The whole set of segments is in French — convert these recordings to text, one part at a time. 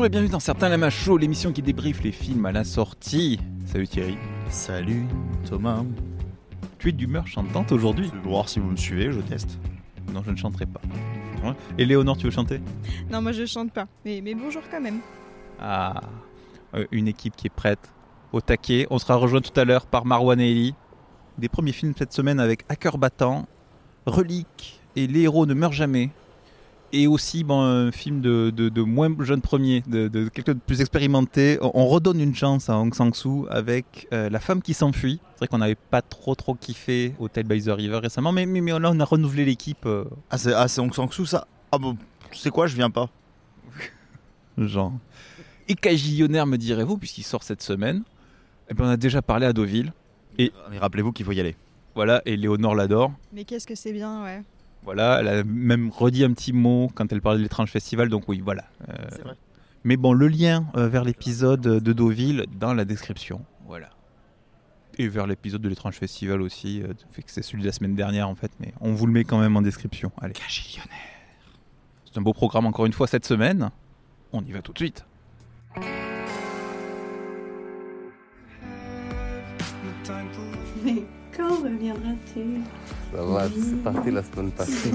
Bonjour et bienvenue dans Certains Lama Show, l'émission qui débriefe les films à la sortie. Salut Thierry. Salut Thomas. Tu es d'humeur chantante aujourd'hui? Je vais voir si vous me suivez, je teste. Non, je ne chanterai pas. Et Léonore, tu veux chanter? Non, moi je chante pas, mais bonjour quand même. Ah, une équipe qui est prête, au taquet. On sera rejoint tout à l'heure par Marwan et Ellie. Des premiers films cette semaine avec À cœur battant, Relique et Les héros ne meurent jamais. Et aussi un film de moins jeune premier, de quelqu'un de plus expérimenté. On redonne une chance à Hong Sang-soo avec La femme qui s'enfuit. C'est vrai qu'on n'avait pas trop kiffé Hotel by the River récemment, mais là on a renouvelé l'équipe. Ah c'est Hong Sang-soo ça? Ah bon, c'est quoi, je viens pas. Genre. Et Cagillionnaire me direz-vous, puisqu'il sort cette semaine. Et ben on a déjà parlé à Deauville. Mais rappelez-vous qu'il faut y aller. Voilà, et Léonore l'adore. Mais qu'est-ce que c'est bien, ouais. Voilà, elle a même redit un petit mot quand elle parlait de l'étrange festival, donc oui, voilà. C'est vrai. Mais bon, le lien vers l'épisode de Deauville dans la description, voilà. Et vers l'épisode de l'étrange festival aussi, fait que c'est celui de la semaine dernière en fait, mais on vous le met quand même en description. Allez. Cagillionnaire. C'est un beau programme encore une fois cette semaine. On y va tout de suite. Mais quand reviendras-tu? Ça va, c'est parti la semaine passée.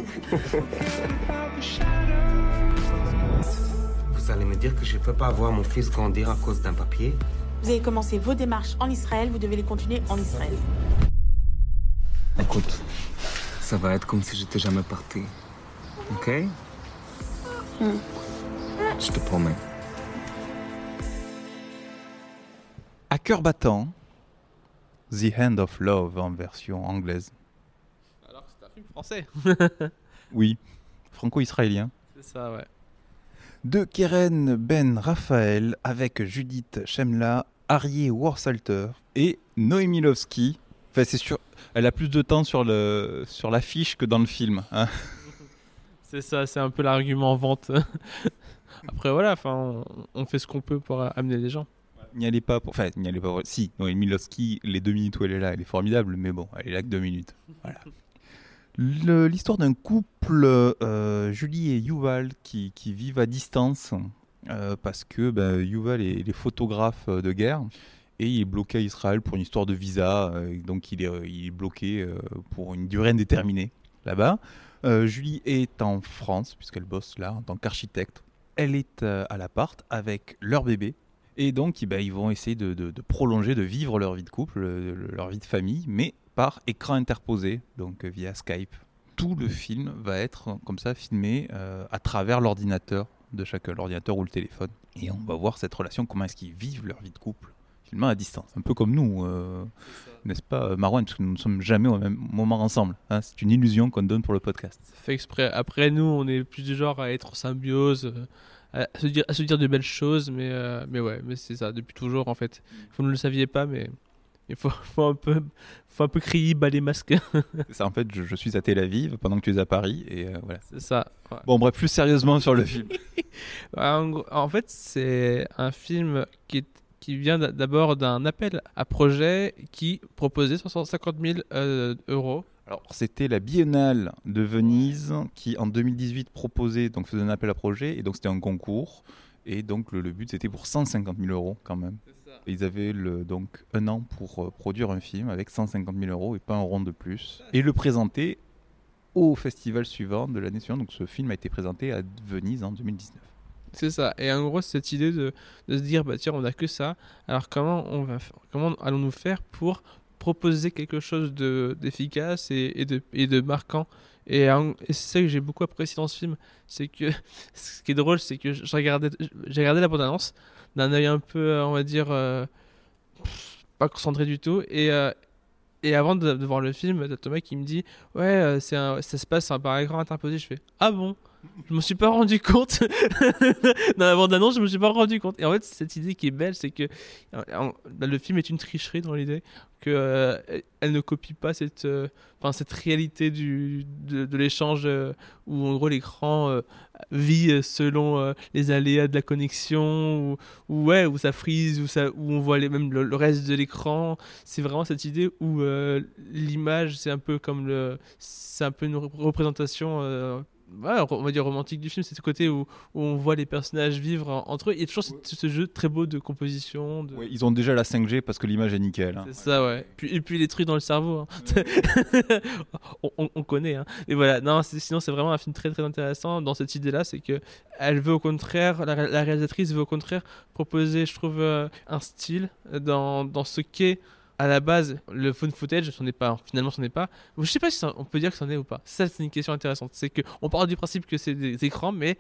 Vous allez me dire que je ne peux pas voir mon fils grandir à cause d'un papier? Vous avez commencé vos démarches en Israël, vous devez les continuer en Israël. Écoute, ça va être comme si j'étais jamais parti. Ok? Je te promets. À cœur battant, The Hand of Love en version anglaise. Alors que c'est un film français. Oui, franco-israélien. C'est ça, ouais. De Keren Ben Raphaël avec Judith Shemla, Arié Warsalter et Noémie Lovski. Enfin, c'est sûr, elle a plus de temps sur l'affiche que dans le film. Hein. C'est ça, c'est un peu l'argument vente. Après, voilà, on fait ce qu'on peut pour amener les gens. N'y allez pas pour... Enfin, n'y allez pas pour... Si, Noémie Lovski, les 2 minutes où elle est là, elle est formidable, mais bon, elle est là que 2 minutes. Voilà. L'histoire d'un couple, Julie et Yuval, qui vivent à distance parce que Yuval est photographe de guerre et il est bloqué à Israël pour une histoire de visa, donc il est bloqué pour une durée indéterminée là-bas. Julie est en France puisqu'elle bosse là en tant qu'architecte. Elle est à l'appart avec leur bébé et donc ils vont essayer de prolonger, de vivre leur vie de couple, leur vie de famille, mais par écran interposé, donc via Skype. Tout le film va être comme ça filmé à travers l'ordinateur de chacun, l'ordinateur ou le téléphone. Et on va voir cette relation, comment est-ce qu'ils vivent leur vie de couple, filmé à distance. Un peu comme nous, n'est-ce pas Marwan, parce que nous ne sommes jamais au même moment ensemble. Hein, c'est une illusion qu'on donne pour le podcast. Fait exprès. Après, nous, on est plus du genre à être en symbiose, à se dire de belles choses, mais c'est ça, depuis toujours en fait. Vous ne le saviez pas, mais... Il faut un peu crier, bas les masques. C'est ça, en fait, je suis à Tel Aviv pendant que tu es à Paris, et voilà. C'est ça. Ouais. Bon, bref, plus sérieusement sur le film. En fait, c'est un film qui vient d'abord d'un appel à projet qui proposait 150 000 euros. Alors, c'était la Biennale de Venise qui, en 2018, proposait, donc faisait un appel à projet, et donc c'était un concours. Et donc le but c'était pour 150 000 euros quand même. Et ils avaient donc 1 an pour produire un film avec 150 000 euros et pas un rond de plus. Et le présenter au festival suivant de l'année suivante. Donc ce film a été présenté à Venise en 2019. C'est ça. Et en gros, cette idée de se dire, tiens, on n'a que ça. Alors comment allons-nous faire pour proposer quelque chose d'efficace et de marquant? Et c'est ça que j'ai beaucoup apprécié dans ce film, c'est que ce qui est drôle, c'est que j'ai regardé la bande-annonce d'un œil un peu, on va dire, pas concentré du tout, et avant de voir le film, t'as Thomas qui me dit ouais, ça se passe par écran interposé. Je fais ah bon, je me suis pas rendu compte. Dans la bande-annonce, je me suis pas rendu compte. Et en fait, cette idée qui est belle, c'est que le film est une tricherie dans l'idée que elle ne copie pas cette réalité de l'échange où en gros l'écran vit selon les aléas de la connexion où ça freeze, où on voit même le reste de l'écran. C'est vraiment cette idée où l'image c'est un peu une représentation on va dire romantique du film, c'est ce côté où on voit les personnages vivre entre eux. Il y a toujours ce jeu très beau de composition. Ouais, ils ont déjà la 5G parce que l'image est nickel. Hein. C'est ça, ouais. Et puis les trucs dans le cerveau. Hein. on connaît. Hein. Et voilà, non, sinon c'est vraiment un film très très intéressant dans cette idée-là, c'est que elle veut au contraire, la réalisatrice veut au contraire proposer, je trouve, un style dans ce qu'est à la base le phone footage. Finalement ce n'est pas. Je sais pas si on peut dire que c'en est ou pas. Ça, c'est une question intéressante. C'est que on part du principe que c'est des écrans, mais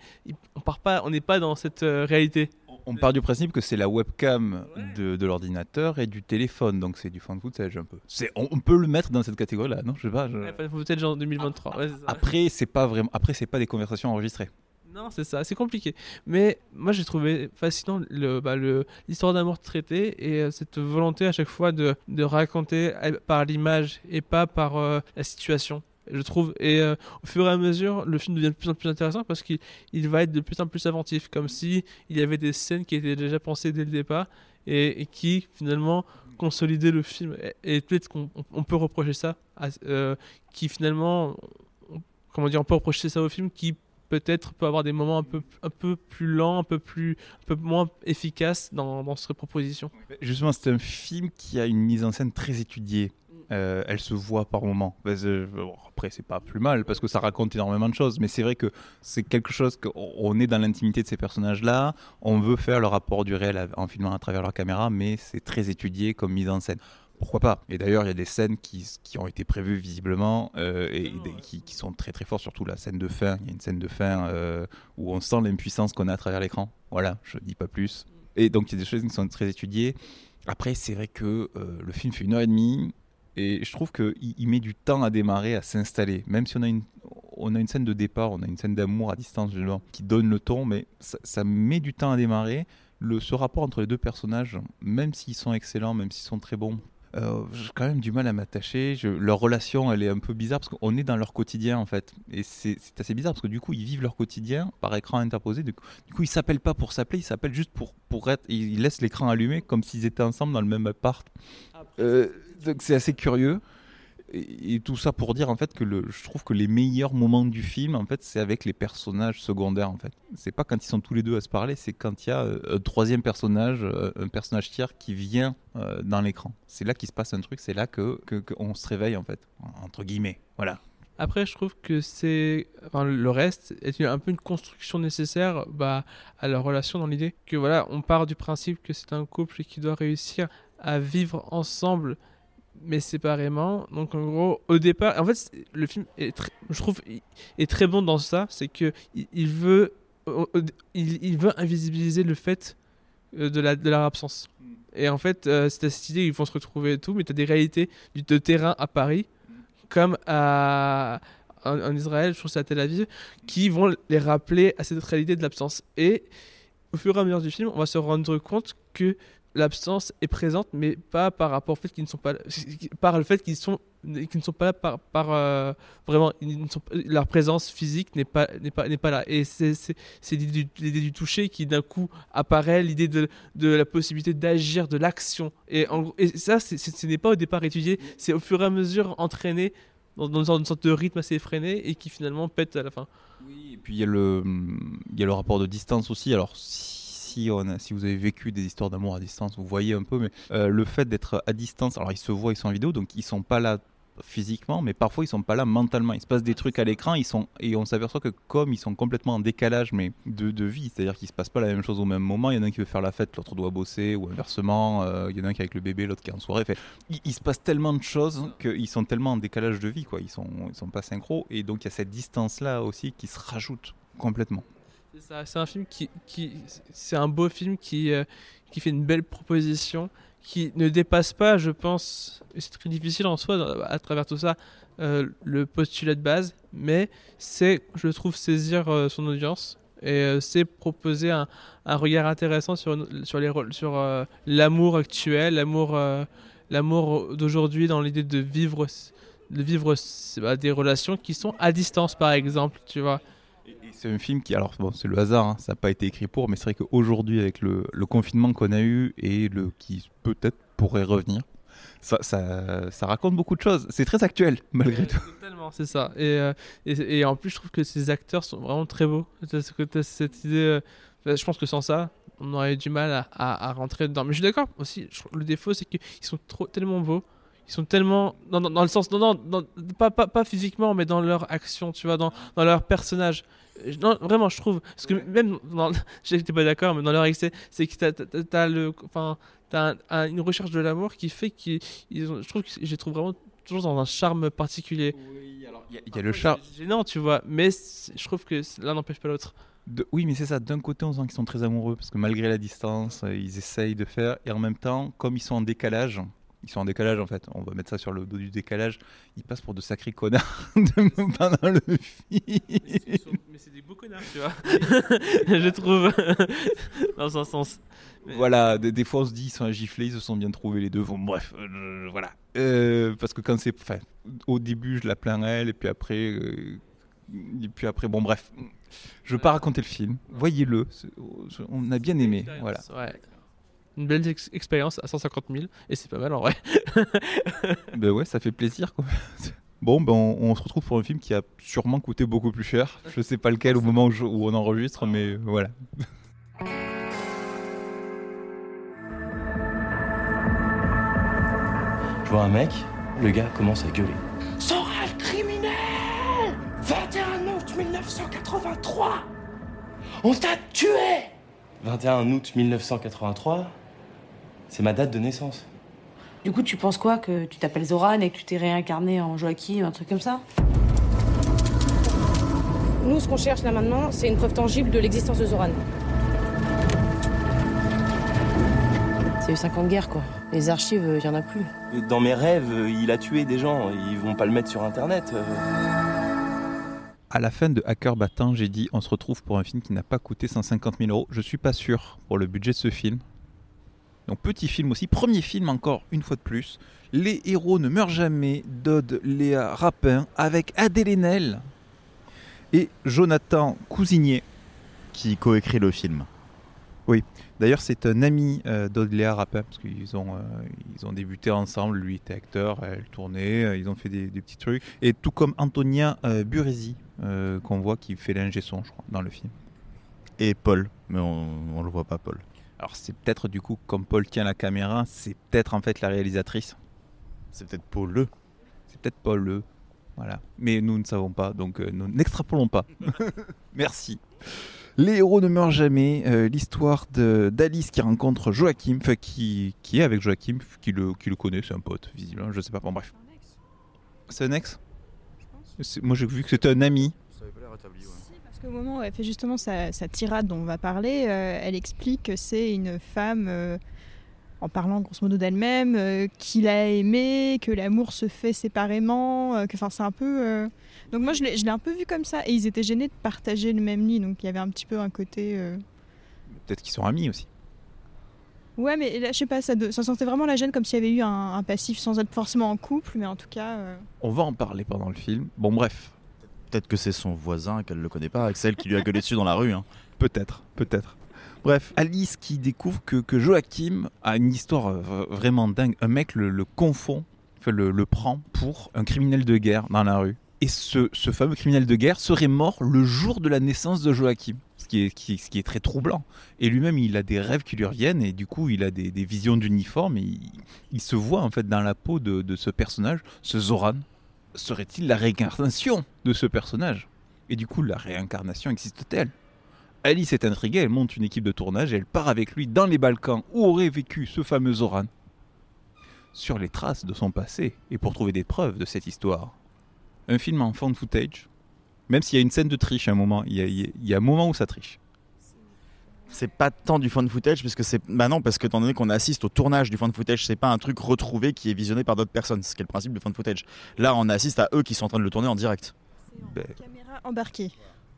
on n'est pas dans cette réalité. On part du principe que c'est la webcam de l'ordinateur et du téléphone, donc c'est du fan footage un peu. On peut le mettre dans cette catégorie-là, non? Je sais pas. Fan footage en 2023. Ouais, c'est ça. Après, c'est pas des conversations enregistrées. Non, c'est ça, c'est compliqué. Mais moi, j'ai trouvé fascinant l'histoire d'amour traitée et cette volonté à chaque fois de raconter par l'image et pas par la situation, je trouve. Et au fur et à mesure, le film devient de plus en plus intéressant parce qu'il va être de plus en plus inventif, comme si il y avait des scènes qui étaient déjà pensées dès le départ et qui finalement consolidaient le film. Et peut-être qu'on peut reprocher ça, qui finalement, on peut reprocher ça au film qui peut-être peut avoir des moments un peu plus lents, un peu moins efficaces dans cette proposition. Justement, c'est un film qui a une mise en scène très étudiée. Elle se voit par moments. Après, c'est pas plus mal parce que ça raconte énormément de choses, mais c'est vrai que c'est quelque chose qu'on est dans l'intimité de ces personnages-là. On veut faire le rapport du réel en filmant à travers leur caméra, mais c'est très étudié comme mise en scène. Pourquoi pas? Et d'ailleurs, il y a des scènes qui ont été prévues visiblement qui sont très très fortes, surtout la scène de fin. Il y a une scène de fin où on sent l'impuissance qu'on a à travers l'écran. Voilà, je dis pas plus. Et donc, il y a des choses qui sont très étudiées. Après, c'est vrai que le film fait 1h30 et je trouve qu'il met du temps à démarrer, à s'installer. Même si on a une scène de départ, on a une scène d'amour à distance qui donne le ton, mais ça met du temps à démarrer. Ce rapport entre les deux personnages, même s'ils sont excellents, même s'ils sont très bons, j'ai quand même du mal à m'attacher. Leur relation, elle est un peu bizarre parce qu'on est dans leur quotidien en fait. Et c'est assez bizarre parce que du coup, ils vivent leur quotidien par écran interposé. Du coup, ils s'appellent pas pour s'appeler, ils s'appellent juste pour être. Ils laissent l'écran allumé comme s'ils étaient ensemble dans le même appart. Donc c'est assez curieux. Et tout ça pour dire en fait que je trouve que les meilleurs moments du film en fait c'est avec les personnages secondaires en fait. C'est pas quand ils sont tous les deux à se parler, c'est quand il y a un troisième personnage, un personnage tiers qui vient dans l'écran. C'est là qu'il se passe un truc, c'est là que on se réveille en fait, entre guillemets. Voilà. Après, je trouve que le reste est un peu une construction nécessaire à leur relation, dans l'idée que voilà, on part du principe que c'est un couple qui doit réussir à vivre ensemble mais séparément. Donc en gros, au départ, en fait, le film je trouve est très bon dans ça, c'est que il veut invisibiliser le fait de leur absence. Et en fait, c'est cette idée, ils vont se retrouver et tout, mais tu as des réalités de terrain à Paris, comme en Israël, je trouve que c'est à Tel Aviv, qui vont les rappeler à cette réalité de l'absence. Et au fur et à mesure du film, on va se rendre compte que l'absence est présente, mais pas par rapport au fait qu'ils ne sont pas là, par le fait qu'ils ne sont pas là par vraiment, leur présence physique n'est pas là. Et c'est l'idée du toucher qui d'un coup apparaît, l'idée de la possibilité d'agir, de l'action. Et ça, ce n'est pas au départ étudié, c'est au fur et à mesure entraîné dans une sorte de rythme assez effréné et qui finalement pète à la fin. Oui, et puis il y a le rapport de distance aussi. Alors si vous avez vécu des histoires d'amour à distance, vous voyez un peu, mais le fait d'être à distance, alors ils se voient, ils sont en vidéo, donc ils sont pas là physiquement, mais parfois ils sont pas là mentalement. Il se passe des trucs à l'écran, et on s'aperçoit que comme ils sont complètement en décalage, mais de vie, c'est-à-dire qu'il se passe pas la même chose au même moment. Il y en a un qui veut faire la fête, l'autre doit bosser, ou inversement. Il y en a un qui est avec le bébé, l'autre qui est en soirée. Il se passe tellement de choses qu'ils sont tellement en décalage de vie, quoi. Ils sont pas synchro, et donc il y a cette distance-là aussi qui se rajoute complètement. C'est ça, c'est un film c'est un beau film qui fait une belle proposition, qui ne dépasse pas, je pense, et c'est très difficile en soi à travers tout ça, le postulat de base, mais c'est, je trouve, saisir son audience et c'est proposer un regard intéressant sur l'amour actuel, l'amour d'aujourd'hui, dans l'idée de vivre des relations qui sont à distance, par exemple, tu vois. C'est un film qui, alors bon, c'est le hasard, hein, ça n'a pas été écrit pour, mais c'est vrai qu'aujourd'hui, avec le confinement qu'on a eu et qui peut-être pourrait revenir, ça raconte beaucoup de choses. C'est très actuel, malgré tout. Non, c'est ça. Et en plus, je trouve que ces acteurs sont vraiment très beaux. T'as cette idée. Je pense que sans ça, on aurait eu du mal à rentrer dedans. Mais je suis d'accord aussi. Le défaut, c'est qu'ils sont tellement beaux. Ils sont tellement. Dans le sens. Non, pas physiquement, mais dans leur action, tu vois, dans leur personnage. Non, vraiment, je trouve. Parce que même. J'étais pas d'accord, mais dans leur excès, c'est que t'as une recherche de l'amour qui fait je trouve que je les trouve vraiment toujours dans un charme particulier. Oui, alors il y a le charme. C'est gênant, tu vois, mais je trouve que l'un n'empêche pas l'autre. Oui, mais c'est ça. D'un côté, on sent qu'ils sont très amoureux parce que malgré la distance, ils essayent de faire. Et en même temps, comme ils sont en décalage en fait. On va mettre ça sur le dos du décalage. Ils passent pour de sacrés connards pendant le film. Mais c'est des beaux connards, tu vois. Je trouve. Dans un sens. Voilà, des fois on se dit ils sont à gifler, ils se sont bien trouvés les deux. Bon, bref, voilà. Parce que quand au début, je la plains elle, et puis après, bon, bref. Je veux pas raconter le film. Voyez-le. On a bien aimé. Voilà. Ouais. Une belle expérience à 150 000 et c'est pas mal en vrai. Ben ouais, ça fait plaisir quoi. Bon, ben on se retrouve pour un film qui a sûrement coûté beaucoup plus cher. Je sais pas lequel au moment où on enregistre, mais voilà. Je vois un mec, le gars commence à gueuler. Zoran criminel 21 août 1983 on t'a tué 21 août 1983, c'est ma date de naissance. Du coup, tu penses quoi? Que tu t'appelles Zoran et que tu t'es réincarné en Joachim, un truc comme ça? Nous, ce qu'on cherche là maintenant, c'est une preuve tangible de l'existence de Zoran. C'est eu 5 ans de guerre, quoi. Les archives, il y en a plus. Dans mes rêves, il a tué des gens, ils vont pas le mettre sur internet. À la fin de Hacker Battant, j'ai dit on se retrouve pour un film qui n'a pas coûté 150 000 €. Je suis pas sûr pour le budget de ce film. Donc petit film aussi, premier film encore une fois de plus. Les héros ne meurent jamais d'Aude Léa Rapin avec Adèle Haenel et Jonathan Cousigné. Qui coécrit le film. Oui, d'ailleurs c'est un ami d'Aude Léa Rapin parce qu'ils ont débuté ensemble. Lui était acteur, elle tournait, ils ont fait des petits trucs. Et tout comme Antonia Burezi qu'on voit qui fait l'ingé son, je crois, dans le film. Et Paul, mais on le voit pas Paul. Alors c'est peut-être du coup, comme Paul tient la caméra, c'est peut-être en fait la réalisatrice. C'est peut-être Paul Le. C'est peut-être Paul Le. Voilà. Mais nous ne savons pas, donc nous n'extrapolons pas. Merci. Les héros ne meurent jamais. L'histoire d'Alice qui rencontre Joachim, enfin qui est avec Joachim, qui le connaît, c'est un pote, visiblement, je sais pas. Bon, bref. C'est un ex ? Moi j'ai vu que c'était un ami. Ça avait pas l'air établi, ouais. Parce qu'au moment où elle fait justement sa tirade dont on va parler, elle explique que c'est une femme, en parlant grosso modo d'elle-même, qu'il a aimé, que l'amour se fait séparément, c'est un peu... Donc moi je l'ai un peu vu comme ça, et ils étaient gênés de partager le même lit, donc il y avait un petit peu un côté... Peut-être qu'ils sont amis aussi. Ouais, mais là, je sais pas, ça sentait vraiment la gêne, comme s'il y avait eu un passif sans être forcément en couple, mais en tout cas... On va en parler pendant le film. Bon, bref. Peut-être que c'est son voisin, qu'elle le connaît pas, Axel, qui lui a gueulé dessus dans la rue. Hein. Peut-être. Bref, Alice qui découvre que Joachim a une histoire vraiment dingue. Un mec le confond, le prend pour un criminel de guerre dans la rue. Et ce fameux criminel de guerre serait mort le jour de la naissance de Joachim. Ce qui est très troublant. Et lui-même, il a des rêves qui lui reviennent, et du coup, il a des visions d'uniforme, et il se voit en fait dans la peau de ce personnage, ce Zoran. Serait-il la réincarnation de ce personnage? Et du coup, la réincarnation existe-t-elle? Alice est intriguée, elle monte une équipe de tournage et elle part avec lui dans les Balkans où aurait vécu ce fameux Zoran, sur les traces de son passé et pour trouver des preuves de cette histoire. Un film en found footage, même s'il y a une scène de triche à un moment, il y a un moment où ça triche. C'est pas tant du found footage parce que non, parce que étant donné qu'on assiste au tournage du found footage, c'est pas un truc retrouvé qui est visionné par d'autres personnes, c'est ce qui est le principe du found footage. Là, on assiste à eux qui sont en train de le tourner en direct. Caméra embarquée.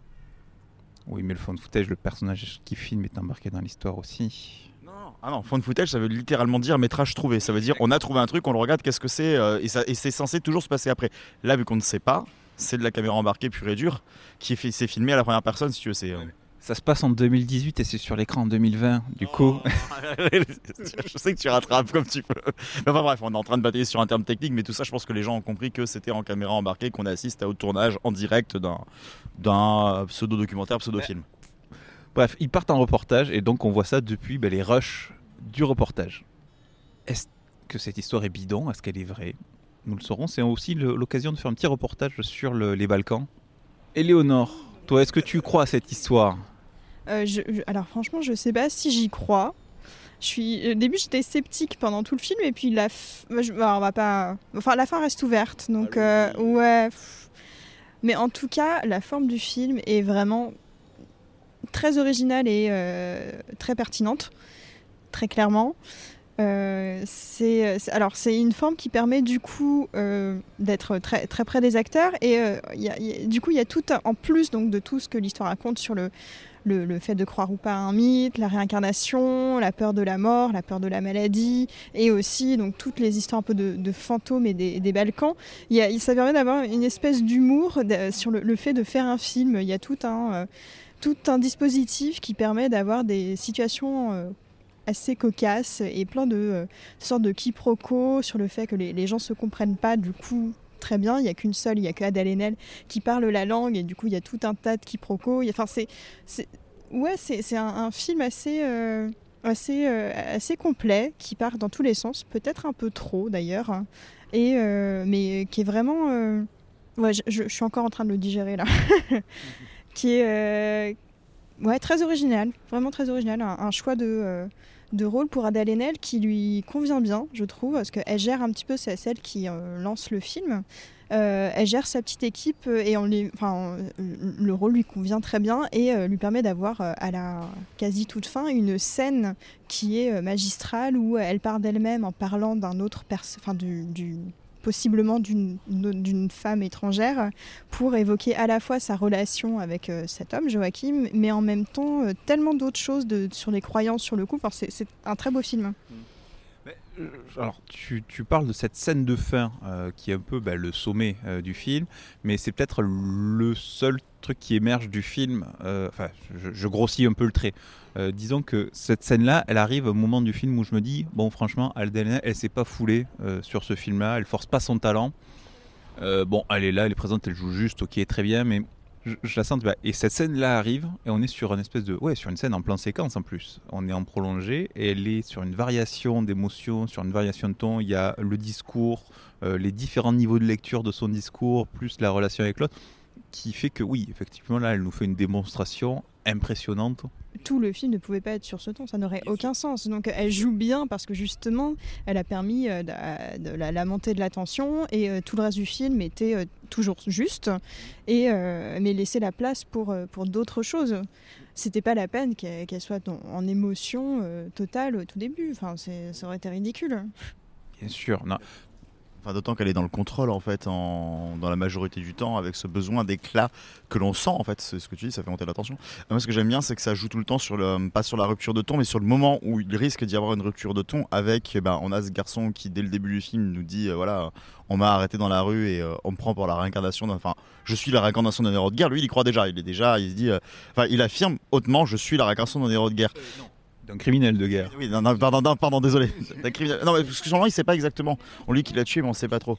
Oui, mais le found footage, le personnage qui filme est embarqué dans l'histoire aussi. Non, found footage, ça veut littéralement dire métrage trouvé. Ça veut dire on a trouvé un truc, on le regarde, qu'est-ce que c'est, et c'est censé toujours se passer après. Là, vu qu'on ne sait pas, c'est de la caméra embarquée pure et dure, c'est filmé à la première personne, si tu veux. Ça se passe en 2018 et c'est sur l'écran en 2020, du coup. Je sais que tu rattrapes comme tu peux. Mais enfin bref, on est en train de batailler sur un terme technique, mais tout ça, je pense que les gens ont compris que c'était en caméra embarquée qu'on assiste au tournage en direct d'un pseudo-documentaire, pseudo-film. Bref, ils partent en reportage et donc on voit ça depuis les rushs du reportage. Est-ce que cette histoire est bidon ? Est-ce qu'elle est vraie ? Nous le saurons. C'est aussi l'occasion de faire un petit reportage sur les Balkans. Éléonore, toi, est-ce que tu crois à cette histoire ? Alors franchement, je sais pas si j'y crois. Au début, j'étais sceptique pendant tout le film, et puis la fin reste ouverte. Donc ouais. Mais en tout cas, la forme du film est vraiment très originale et très pertinente, très clairement. C'est une forme qui permet du coup d'être très, très près des acteurs, et du coup il y a tout en plus donc, de tout ce que l'histoire raconte sur le fait de croire ou pas à un mythe, la réincarnation, la peur de la mort, la peur de la maladie, et aussi donc, toutes les histoires un peu de fantômes et des Balkans. Ça permet d'avoir une espèce d'humour sur le fait de faire un film. Il y a tout un dispositif qui permet d'avoir des situations assez cocasse et plein de sortes de quiproquos sur le fait que les gens se comprennent pas du coup très bien. Il y a que Adèle Haenel qui parle la langue, et du coup il y a tout un tas de quiproquos. C'est un film assez complet, qui part dans tous les sens, peut-être un peu trop d'ailleurs, mais qui est vraiment je suis encore en train de le digérer là. Qui est très original, vraiment très original, un choix de rôle pour Adèle Haenel qui lui convient bien, je trouve, parce qu'elle gère un petit peu, c'est celle qui lance le film. Elle gère sa petite équipe, et le rôle lui convient très bien, et lui permet d'avoir à la quasi toute fin une scène qui est magistrale, où elle part d'elle-même en parlant d'un autre possiblement d'une femme étrangère, pour évoquer à la fois sa relation avec cet homme, Joachim, mais en même temps tellement d'autres choses sur les croyances, sur le couple. Enfin, c'est un très beau film. Alors, tu parles de cette scène de fin qui est un peu le sommet du film, mais c'est peut-être le seul truc qui émerge du film. Je grossis un peu le trait. Disons que cette scène-là, elle arrive au moment du film où je me dis, bon, franchement, Adèle Haenel, elle s'est pas foulée sur ce film-là, elle force pas son talent. Elle est là, elle est présente, elle joue juste, ok, très bien, mais je la sens. Et cette scène-là arrive, et on est sur une espèce sur une scène en plan séquence en plus. On est en prolongé, et elle est sur une variation d'émotion, sur une variation de ton. Il y a le discours, les différents niveaux de lecture de son discours, plus la relation avec l'autre, qui fait que oui, effectivement, là, elle nous fait une démonstration impressionnante. Tout le film ne pouvait pas être sur ce ton, ça n'aurait aucun sens. Donc elle joue bien, parce que justement elle a permis de la montée de la tension, et tout le reste du film était toujours juste, mais laisser la place pour d'autres choses. C'était pas la peine qu'elle soit en émotion totale au tout début. Enfin, ça aurait été ridicule. Bien sûr, non. Enfin, d'autant qu'elle est dans le contrôle en fait, dans la majorité du temps, avec ce besoin d'éclat que l'on sent en fait. C'est ce que tu dis, ça fait monter la tension. Moi, ce que j'aime bien, c'est que ça joue tout le temps pas sur la rupture de ton, mais sur le moment où il risque d'y avoir une rupture de ton. Avec, on a ce garçon qui dès le début du film nous dit, on m'a arrêté dans la rue et on me prend pour la réincarnation je suis la réincarnation d'un héros de guerre. Lui, il y croit déjà. Il se dit, il affirme hautement, je suis la réincarnation d'un héros de guerre. D'un criminel de guerre. Oui, pardon, désolé. D'un criminel. Non, mais parce que souvent, il sait pas exactement. On lui dit qu'il l'a tué, mais on sait pas trop.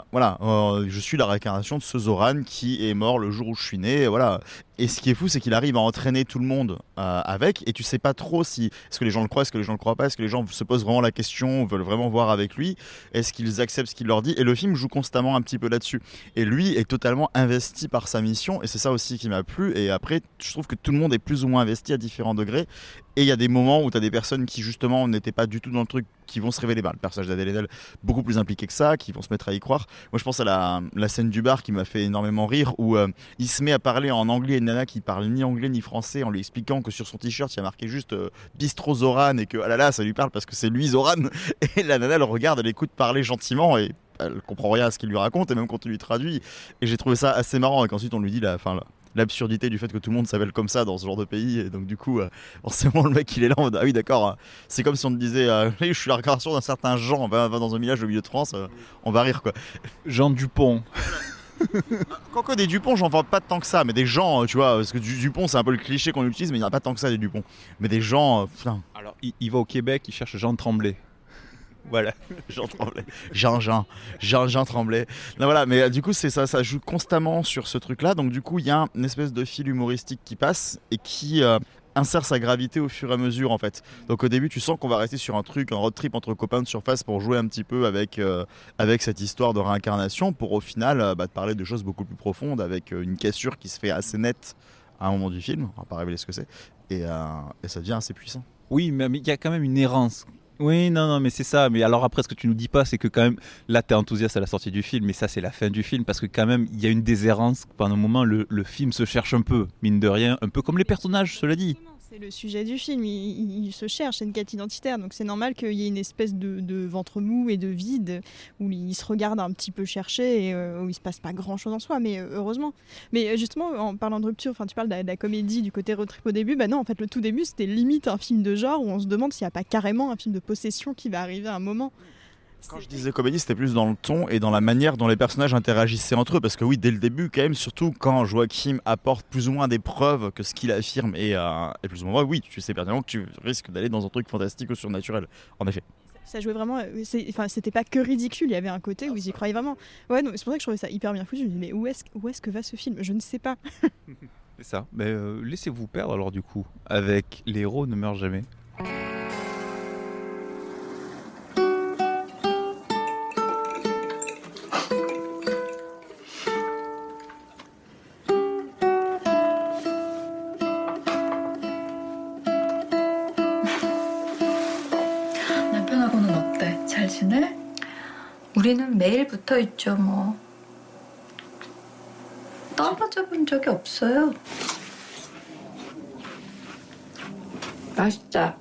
Je suis la réincarnation de ce Zoran qui est mort le jour où je suis né. Voilà. Et ce qui est fou, c'est qu'il arrive à entraîner tout le monde avec, et tu sais pas trop si est-ce que les gens le croient, est-ce que les gens le croient pas, est-ce que les gens se posent vraiment la question, veulent vraiment voir avec lui, est-ce qu'ils acceptent ce qu'il leur dit. Et le film joue constamment un petit peu là-dessus. Et lui est totalement investi par sa mission, et c'est ça aussi qui m'a plu. Et après, je trouve que tout le monde est plus ou moins investi à différents degrés. Et il y a des moments où tu as des personnes qui justement n'étaient pas du tout dans le truc, qui vont se révéler. Le personnage d'Adèle Haenel, beaucoup plus impliqué que ça, qui vont se mettre à y croire. Moi, je pense à la scène du bar qui m'a fait énormément rire, où il se met à parler en anglais, une nana qui parle ni anglais ni français, en lui expliquant que sur son t-shirt il y a marqué juste Bistro Zoran, et que ça lui parle parce que c'est lui Zoran. Et la nana, elle regarde, elle écoute parler gentiment, et elle comprend rien à ce qu'il lui raconte, et même quand il lui traduit. Et j'ai trouvé ça assez marrant, et qu'ensuite on lui dit l'absurdité du fait que tout le monde s'appelle comme ça dans ce genre de pays. Et donc du coup, forcément, le mec il est là en mode, ah oui d'accord, c'est comme si on te disait je suis la réincarnation d'un certain Jean, va dans un village au milieu de France, on va rire quoi. Jean Dupont. Quoique des Dupont, j'en vois pas tant que ça, mais des gens, tu vois, parce que Dupont c'est un peu le cliché qu'on utilise, mais il n'y en a pas tant que ça des Dupont. Mais des gens, putain. Alors, il va au Québec, il cherche Jean Tremblay. Voilà. Jean Tremblay. Jean Tremblay. Non, voilà, mais du coup, c'est ça, ça joue constamment sur ce truc-là. Donc, du coup, il y a une espèce de fil humoristique qui passe et qui insère sa gravité au fur et à mesure, en fait. Donc, au début, tu sens qu'on va rester sur un road trip entre copains de surface pour jouer un petit peu avec cette histoire de réincarnation, pour au final te parler de choses beaucoup plus profondes, avec une cassure qui se fait assez nette à un moment du film. On va pas révéler ce que c'est. Et ça devient assez puissant. Oui, mais il y a quand même une errance. Oui, non, mais c'est ça. Mais alors après, ce que tu nous dis pas, c'est que quand même, là, t'es enthousiaste à la sortie du film, mais ça, c'est la fin du film, parce que quand même, il y a une déshérence. Pendant un moment, le film se cherche un peu, mine de rien, un peu comme les personnages, cela dit. C'est le sujet du film, il se cherche, c'est une quête identitaire, donc c'est normal qu'il y ait une espèce de ventre mou et de vide, où il se regarde un petit peu chercher, et où il se passe pas grand chose en soi, mais heureusement. Mais justement, en parlant de rupture, tu parles de la comédie, du côté road trip au début, bah non, en fait le tout début c'était limite un film de genre, où on se demande s'il n'y a pas carrément un film de possession qui va arriver à un moment. Quand je disais comédie, c'était plus dans le ton et dans la manière dont les personnages interagissaient entre eux. Parce que oui, dès le début, quand même, surtout quand Joachim apporte plus ou moins des preuves que ce qu'il affirme et plus ou moins, oui, tu sais pertinemment que tu risques d'aller dans un truc fantastique ou surnaturel. En effet. Ça jouait vraiment, c'était pas que ridicule, il y avait un côté où ils y croyaient vraiment. Ouais, non, c'est pour ça que je trouvais ça hyper bien foutu. Je me dis, mais où est-ce que va ce film ? Je ne sais pas. C'est ça. Mais laissez-vous perdre alors du coup, avec Les héros ne meurent jamais. 우리는 매일 붙어 있죠, 뭐. 떨어져 본 적이 없어요. 맛있다.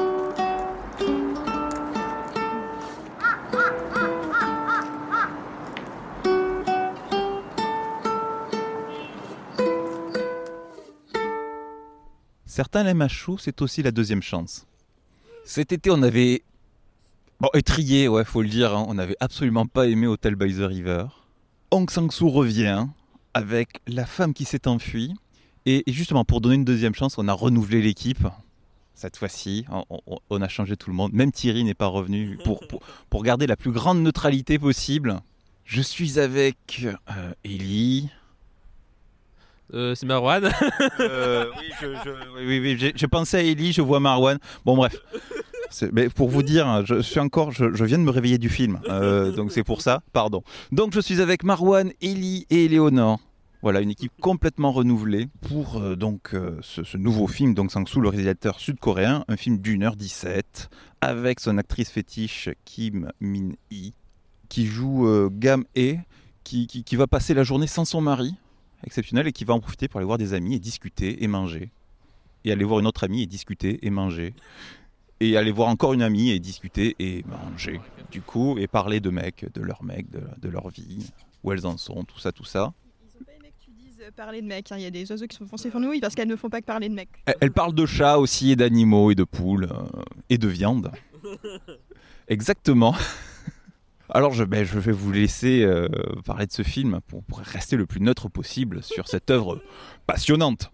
Certains l'aiment à chaud, c'est aussi la deuxième chance. Cet été, on avait étrié, ouais, faut le dire, hein, on n'avait absolument pas aimé Hotel by the River. Hong Sang-soo revient avec La femme qui s'est enfuie. Et justement, pour donner une deuxième chance, on a renouvelé l'équipe. Cette fois-ci, on a changé tout le monde. Même Thierry n'est pas revenu pour garder la plus grande neutralité possible. Je suis avec Ellie. C'est Marwan. Oui, j'ai pensé à Ellie, je vois Marwan. Bon, bref. Mais pour vous dire, je viens de me réveiller du film, donc c'est pour ça, pardon. Donc je suis avec Marwan, Ellie et Éléonore. Voilà, une équipe complètement renouvelée pour ce nouveau film d'Hong Sang-soo, le réalisateur sud-coréen, un film d'1h17, avec son actrice fétiche Kim Min-hee, qui joue Gam-hee, qui va passer la journée sans son mari, exceptionnel, et qui va en profiter pour aller voir des amis et discuter et manger. Et aller voir une autre amie et discuter et manger. Et aller voir encore une amie et discuter et manger, du coup, et parler de mecs, de leurs mecs, de leur vie, où elles en sont, tout ça. Ils ont pas aimé que tu dises parler de mecs, hein. Il y a des oiseaux qui sont foncés sur nous, parce qu'elles ne font pas que parler de mecs. Elles parlent de chats aussi, et d'animaux, et de poules, et de viande. Exactement. Alors je vais vous laisser parler de ce film pour rester le plus neutre possible sur cette œuvre passionnante.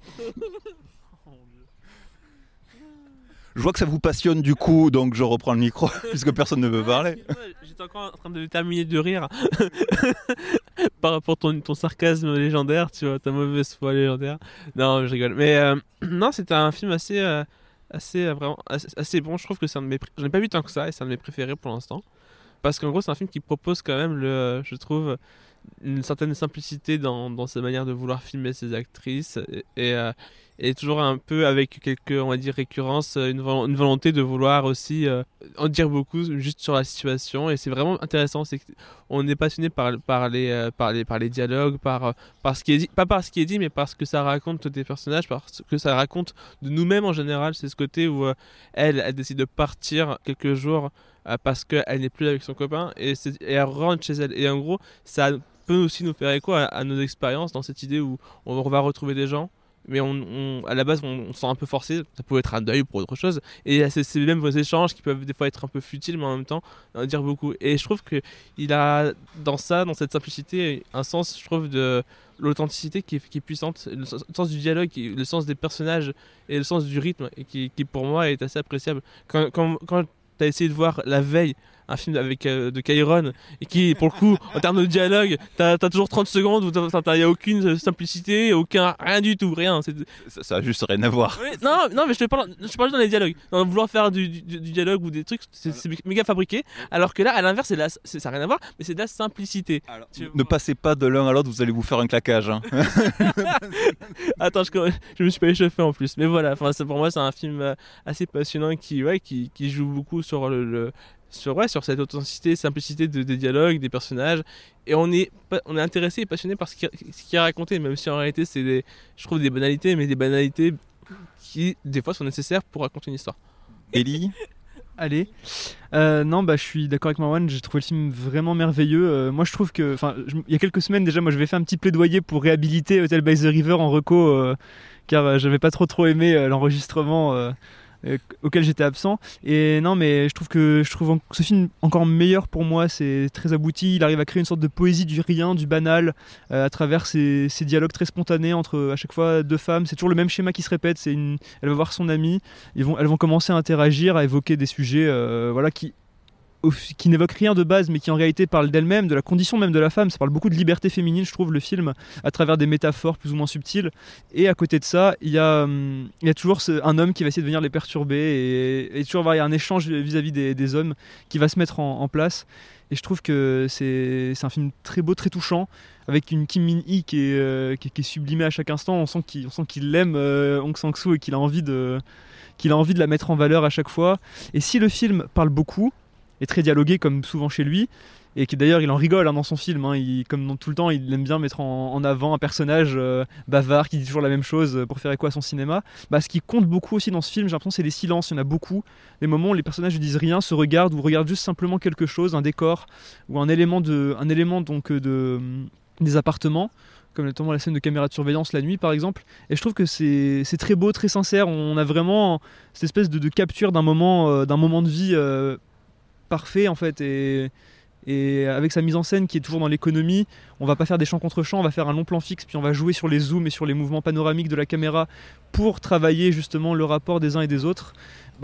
Je vois que ça vous passionne du coup, donc je reprends le micro, puisque personne ne veut parler. J'étais encore en train de terminer de rire par rapport à ton sarcasme légendaire, tu vois, ta mauvaise foi légendaire. Non, je rigole. Mais non, c'était un film assez bon. Je trouve que c'est un de mes... J'en ai pas vu tant que ça, et c'est un de mes préférés pour l'instant. Parce qu'en gros, c'est un film qui propose quand même, je trouve, une certaine simplicité dans sa manière de vouloir filmer ses actrices et toujours un peu avec quelques, on va dire, récurrences, une volonté de vouloir aussi en dire beaucoup juste sur la situation. Et c'est vraiment intéressant, on est passionné par les dialogues, par ce qui est dit, pas par ce qui est dit, mais par ce que ça raconte des personnages, par ce que ça raconte de nous-mêmes en général. C'est ce côté où elle décide de partir quelques jours parce qu'elle n'est plus avec son copain et elle rentre chez elle. Et en gros, ça peut aussi nous faire écho à nos expériences dans cette idée où on va retrouver des gens mais à la base on sent un peu forcé, ça peut être un deuil pour autre chose, et c'est même vos échanges qui peuvent des fois être un peu futiles, mais en même temps dire beaucoup. Et je trouve qu'il a dans cette simplicité, un sens, je trouve, de l'authenticité qui est puissante, le sens du dialogue, le sens des personnages et le sens du rythme, et qui pour moi est assez appréciable. Quand tu as essayé de voir la veille un film de Cairon, et qui, pour le coup, en termes de dialogue, t'as toujours 30 secondes où il n'y a aucune simplicité, rien du tout, rien. Ça a juste rien à voir. Oui, non, mais je parle dans les dialogues. Dans vouloir faire du dialogue ou des trucs, c'est méga fabriqué. Alors que là, à l'inverse, ça n'a rien à voir, mais c'est de la simplicité. Alors, ne passez pas de l'un à l'autre, vous allez vous faire un claquage. Hein. Attends, je me suis pas échauffé en plus. Mais voilà, pour moi, c'est un film assez passionnant qui joue beaucoup sur sur cette authenticité, simplicité des dialogues, des personnages, et on est intéressé et passionné par ce qui est raconté, même si en réalité c'est je trouve des banalités, mais des banalités qui des fois sont nécessaires pour raconter une histoire. Ellie. Allez, non, je suis d'accord avec Marwan, j'ai trouvé le film vraiment merveilleux. Moi je trouve que, il y a quelques semaines déjà, moi je vais faire un petit plaidoyer pour réhabiliter Hotel by the River en reco, car j'avais pas trop aimé l'enregistrement auquel j'étais absent. Et non, mais je trouve ce film encore meilleur pour moi, c'est très abouti. Il arrive à créer une sorte de poésie du rien, du banal, à travers ces dialogues très spontanés entre à chaque fois deux femmes. C'est toujours le même schéma qui se répète. Elle va voir son amie, elles vont commencer à interagir, à évoquer des sujets qui n'évoque rien de base, mais qui en réalité parle d'elle-même, de la condition même de la femme. Ça parle beaucoup de liberté féminine, je trouve, le film, à travers des métaphores plus ou moins subtiles. Et à côté de ça, il y a toujours un homme qui va essayer de venir les perturber, et toujours il y a un échange vis-à-vis des hommes qui va se mettre en place. Et je trouve que c'est un film très beau, très touchant, avec une Kim Min-hee qui est sublimée à chaque instant. On sent qu'il l'aime, Hong Sang-soo, et qu'il a envie de la mettre en valeur à chaque fois. Et si le film parle beaucoup, est très dialogué comme souvent chez lui, et que d'ailleurs il en rigole dans son film, comme dans tout le temps il aime bien mettre en avant un personnage bavard qui dit toujours la même chose pour faire écho à son cinéma. Ce qui compte beaucoup aussi dans ce film, j'ai l'impression, c'est les silences. Il y en a beaucoup, des moments où les personnages ne disent rien, se regardent ou regardent juste simplement quelque chose, un décor ou un élément donc des appartements, comme notamment la scène de caméra de surveillance la nuit par exemple. Et je trouve que c'est très beau, très sincère. On a vraiment cette espèce de capture d'un moment de vie parfait en fait, et avec sa mise en scène qui est toujours dans l'économie. On va pas faire des champs contre champs, on va faire un long plan fixe, puis on va jouer sur les zooms et sur les mouvements panoramiques de la caméra pour travailler justement le rapport des uns et des autres.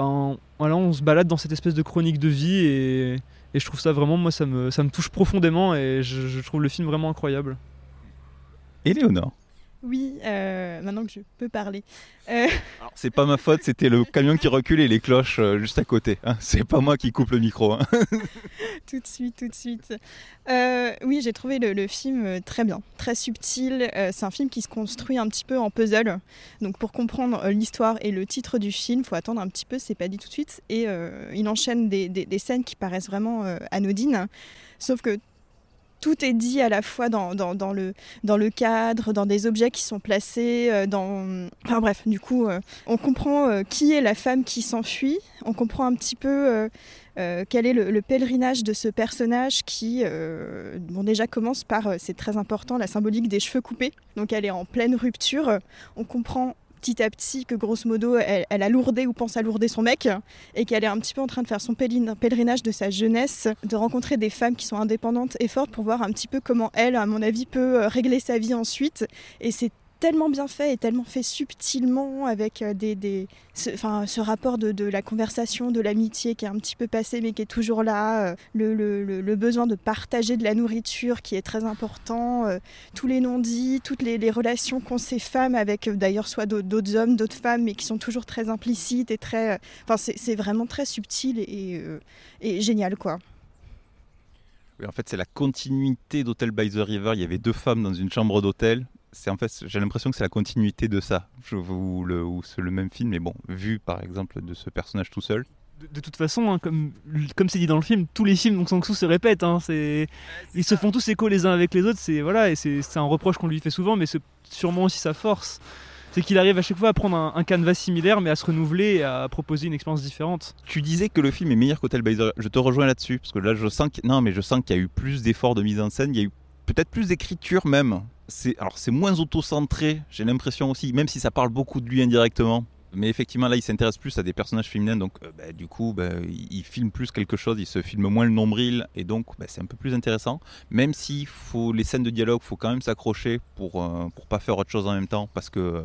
On se balade dans cette espèce de chronique de vie, et je trouve ça vraiment, moi ça me touche profondément, et je trouve le film vraiment incroyable. Éléonore. Oui, maintenant que je peux parler. Alors, c'est pas ma faute, c'était le camion qui recule et les cloches juste à côté. Hein. C'est pas moi qui coupe le micro. Hein. Tout de suite. Oui, j'ai trouvé le film très bien, très subtil. C'est un film qui se construit un petit peu en puzzle. Donc pour comprendre l'histoire et le titre du film, il faut attendre un petit peu, c'est pas dit tout de suite. Et il enchaîne des scènes qui paraissent vraiment anodines. Sauf que tout est dit à la fois dans le cadre, dans des objets qui sont placés, Enfin bref, du coup, on comprend qui est la femme qui s'enfuit, on comprend un petit peu quel est le pèlerinage de ce personnage qui, déjà commence par, c'est très important, la symbolique des cheveux coupés. Donc elle est en pleine rupture, on comprend petit à petit que grosso modo elle a lourdé ou pense à lourder son mec, et qu'elle est un petit peu en train de faire son pèlerinage de sa jeunesse, de rencontrer des femmes qui sont indépendantes et fortes pour voir un petit peu comment elle, à mon avis, peut régler sa vie ensuite. Et c'est tellement bien fait et tellement fait subtilement, avec ce rapport de la conversation, de l'amitié qui est un petit peu passé mais qui est toujours là, le besoin de partager de la nourriture qui est très important, tous les non-dits, toutes les relations qu'ont ces femmes avec d'ailleurs soit d'autres hommes, d'autres femmes, mais qui sont toujours très implicites et très... c'est vraiment très subtil et génial, quoi. Oui, en fait, c'est la continuité d'Hotel by the River. Il y avait deux femmes dans une chambre d'hôtel. J'ai l'impression que c'est la continuité de ça, ou c'est le même film, mais bon, vu par exemple de ce personnage tout seul. De toute façon, comme c'est dit dans le film, tous les films Hong Sang-soo se répètent. Ils se font tous écho les uns avec les autres. Et c'est un reproche qu'on lui fait souvent, mais c'est sûrement aussi sa force. C'est qu'il arrive à chaque fois à prendre un canevas similaire, mais à se renouveler et à proposer une expérience différente. Tu disais que le film est meilleur qu'Hotel by the River. Je te rejoins là-dessus, parce que là je sens qu'il y a eu plus d'efforts de mise en scène. Il y a eu peut-être plus d'écriture même. C'est moins auto-centré, j'ai l'impression aussi, même si ça parle beaucoup de lui indirectement. Mais effectivement, là, il s'intéresse plus à des personnages féminins, donc du coup, il filme plus quelque chose, il se filme moins le nombril, et donc c'est un peu plus intéressant. Même si les scènes de dialogue, faut quand même s'accrocher pour pas faire autre chose en même temps, parce que...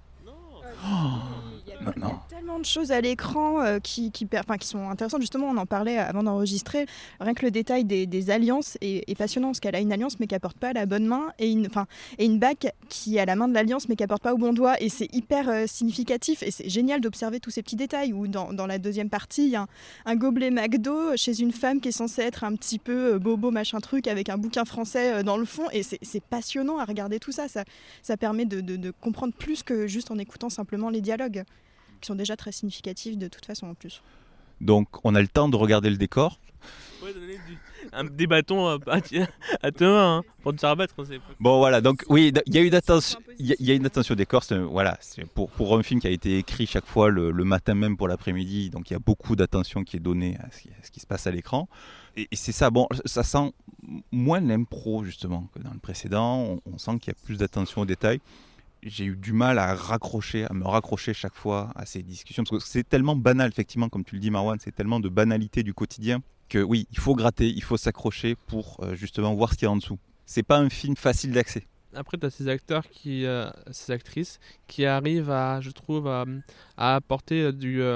Il y a tellement de choses à l'écran qui sont intéressantes. Justement, on en parlait avant d'enregistrer. Rien que le détail des alliances est passionnant, parce qu'elle a une alliance mais qu'elle porte pas à la bonne main, et une bague qui a la main de l'alliance mais qu'elle porte pas au bon doigt, et c'est hyper significatif, et c'est génial d'observer tous ces petits détails. Ou dans la deuxième partie, il y a un gobelet McDo chez une femme qui est censée être un petit peu bobo machin truc, avec un bouquin français dans le fond, et c'est passionnant à regarder tout ça. Ça permet de comprendre plus que juste en écoutant simplement les dialogues, qui sont déjà très significatifs de toute façon en plus. Donc on a le temps de regarder le décor. Ouais, donner des bâtons à Thomas pour te faire battre. Bon voilà, donc oui, il y a une attention au décor. C'est pour un film qui a été écrit chaque fois le matin même pour l'après-midi, donc il y a beaucoup d'attention qui est donnée à ce qui se passe à l'écran. Et c'est ça, bon, ça sent moins l'impro justement que dans le précédent. On sent qu'il y a plus d'attention aux détails. J'ai eu du mal à me raccrocher chaque fois à ces discussions, parce que c'est tellement banal, effectivement, comme tu le dis Marwan, c'est tellement de banalité du quotidien que oui, il faut gratter, il faut s'accrocher pour justement voir ce qu'il y a en dessous. C'est pas un film facile d'accès. Après, tu as ces acteurs, ces actrices qui arrivent je trouve, à apporter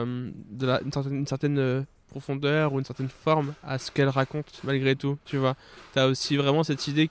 une certaine profondeur ou une certaine forme à ce qu'elles racontent malgré tout, tu vois. Tu as aussi vraiment cette idée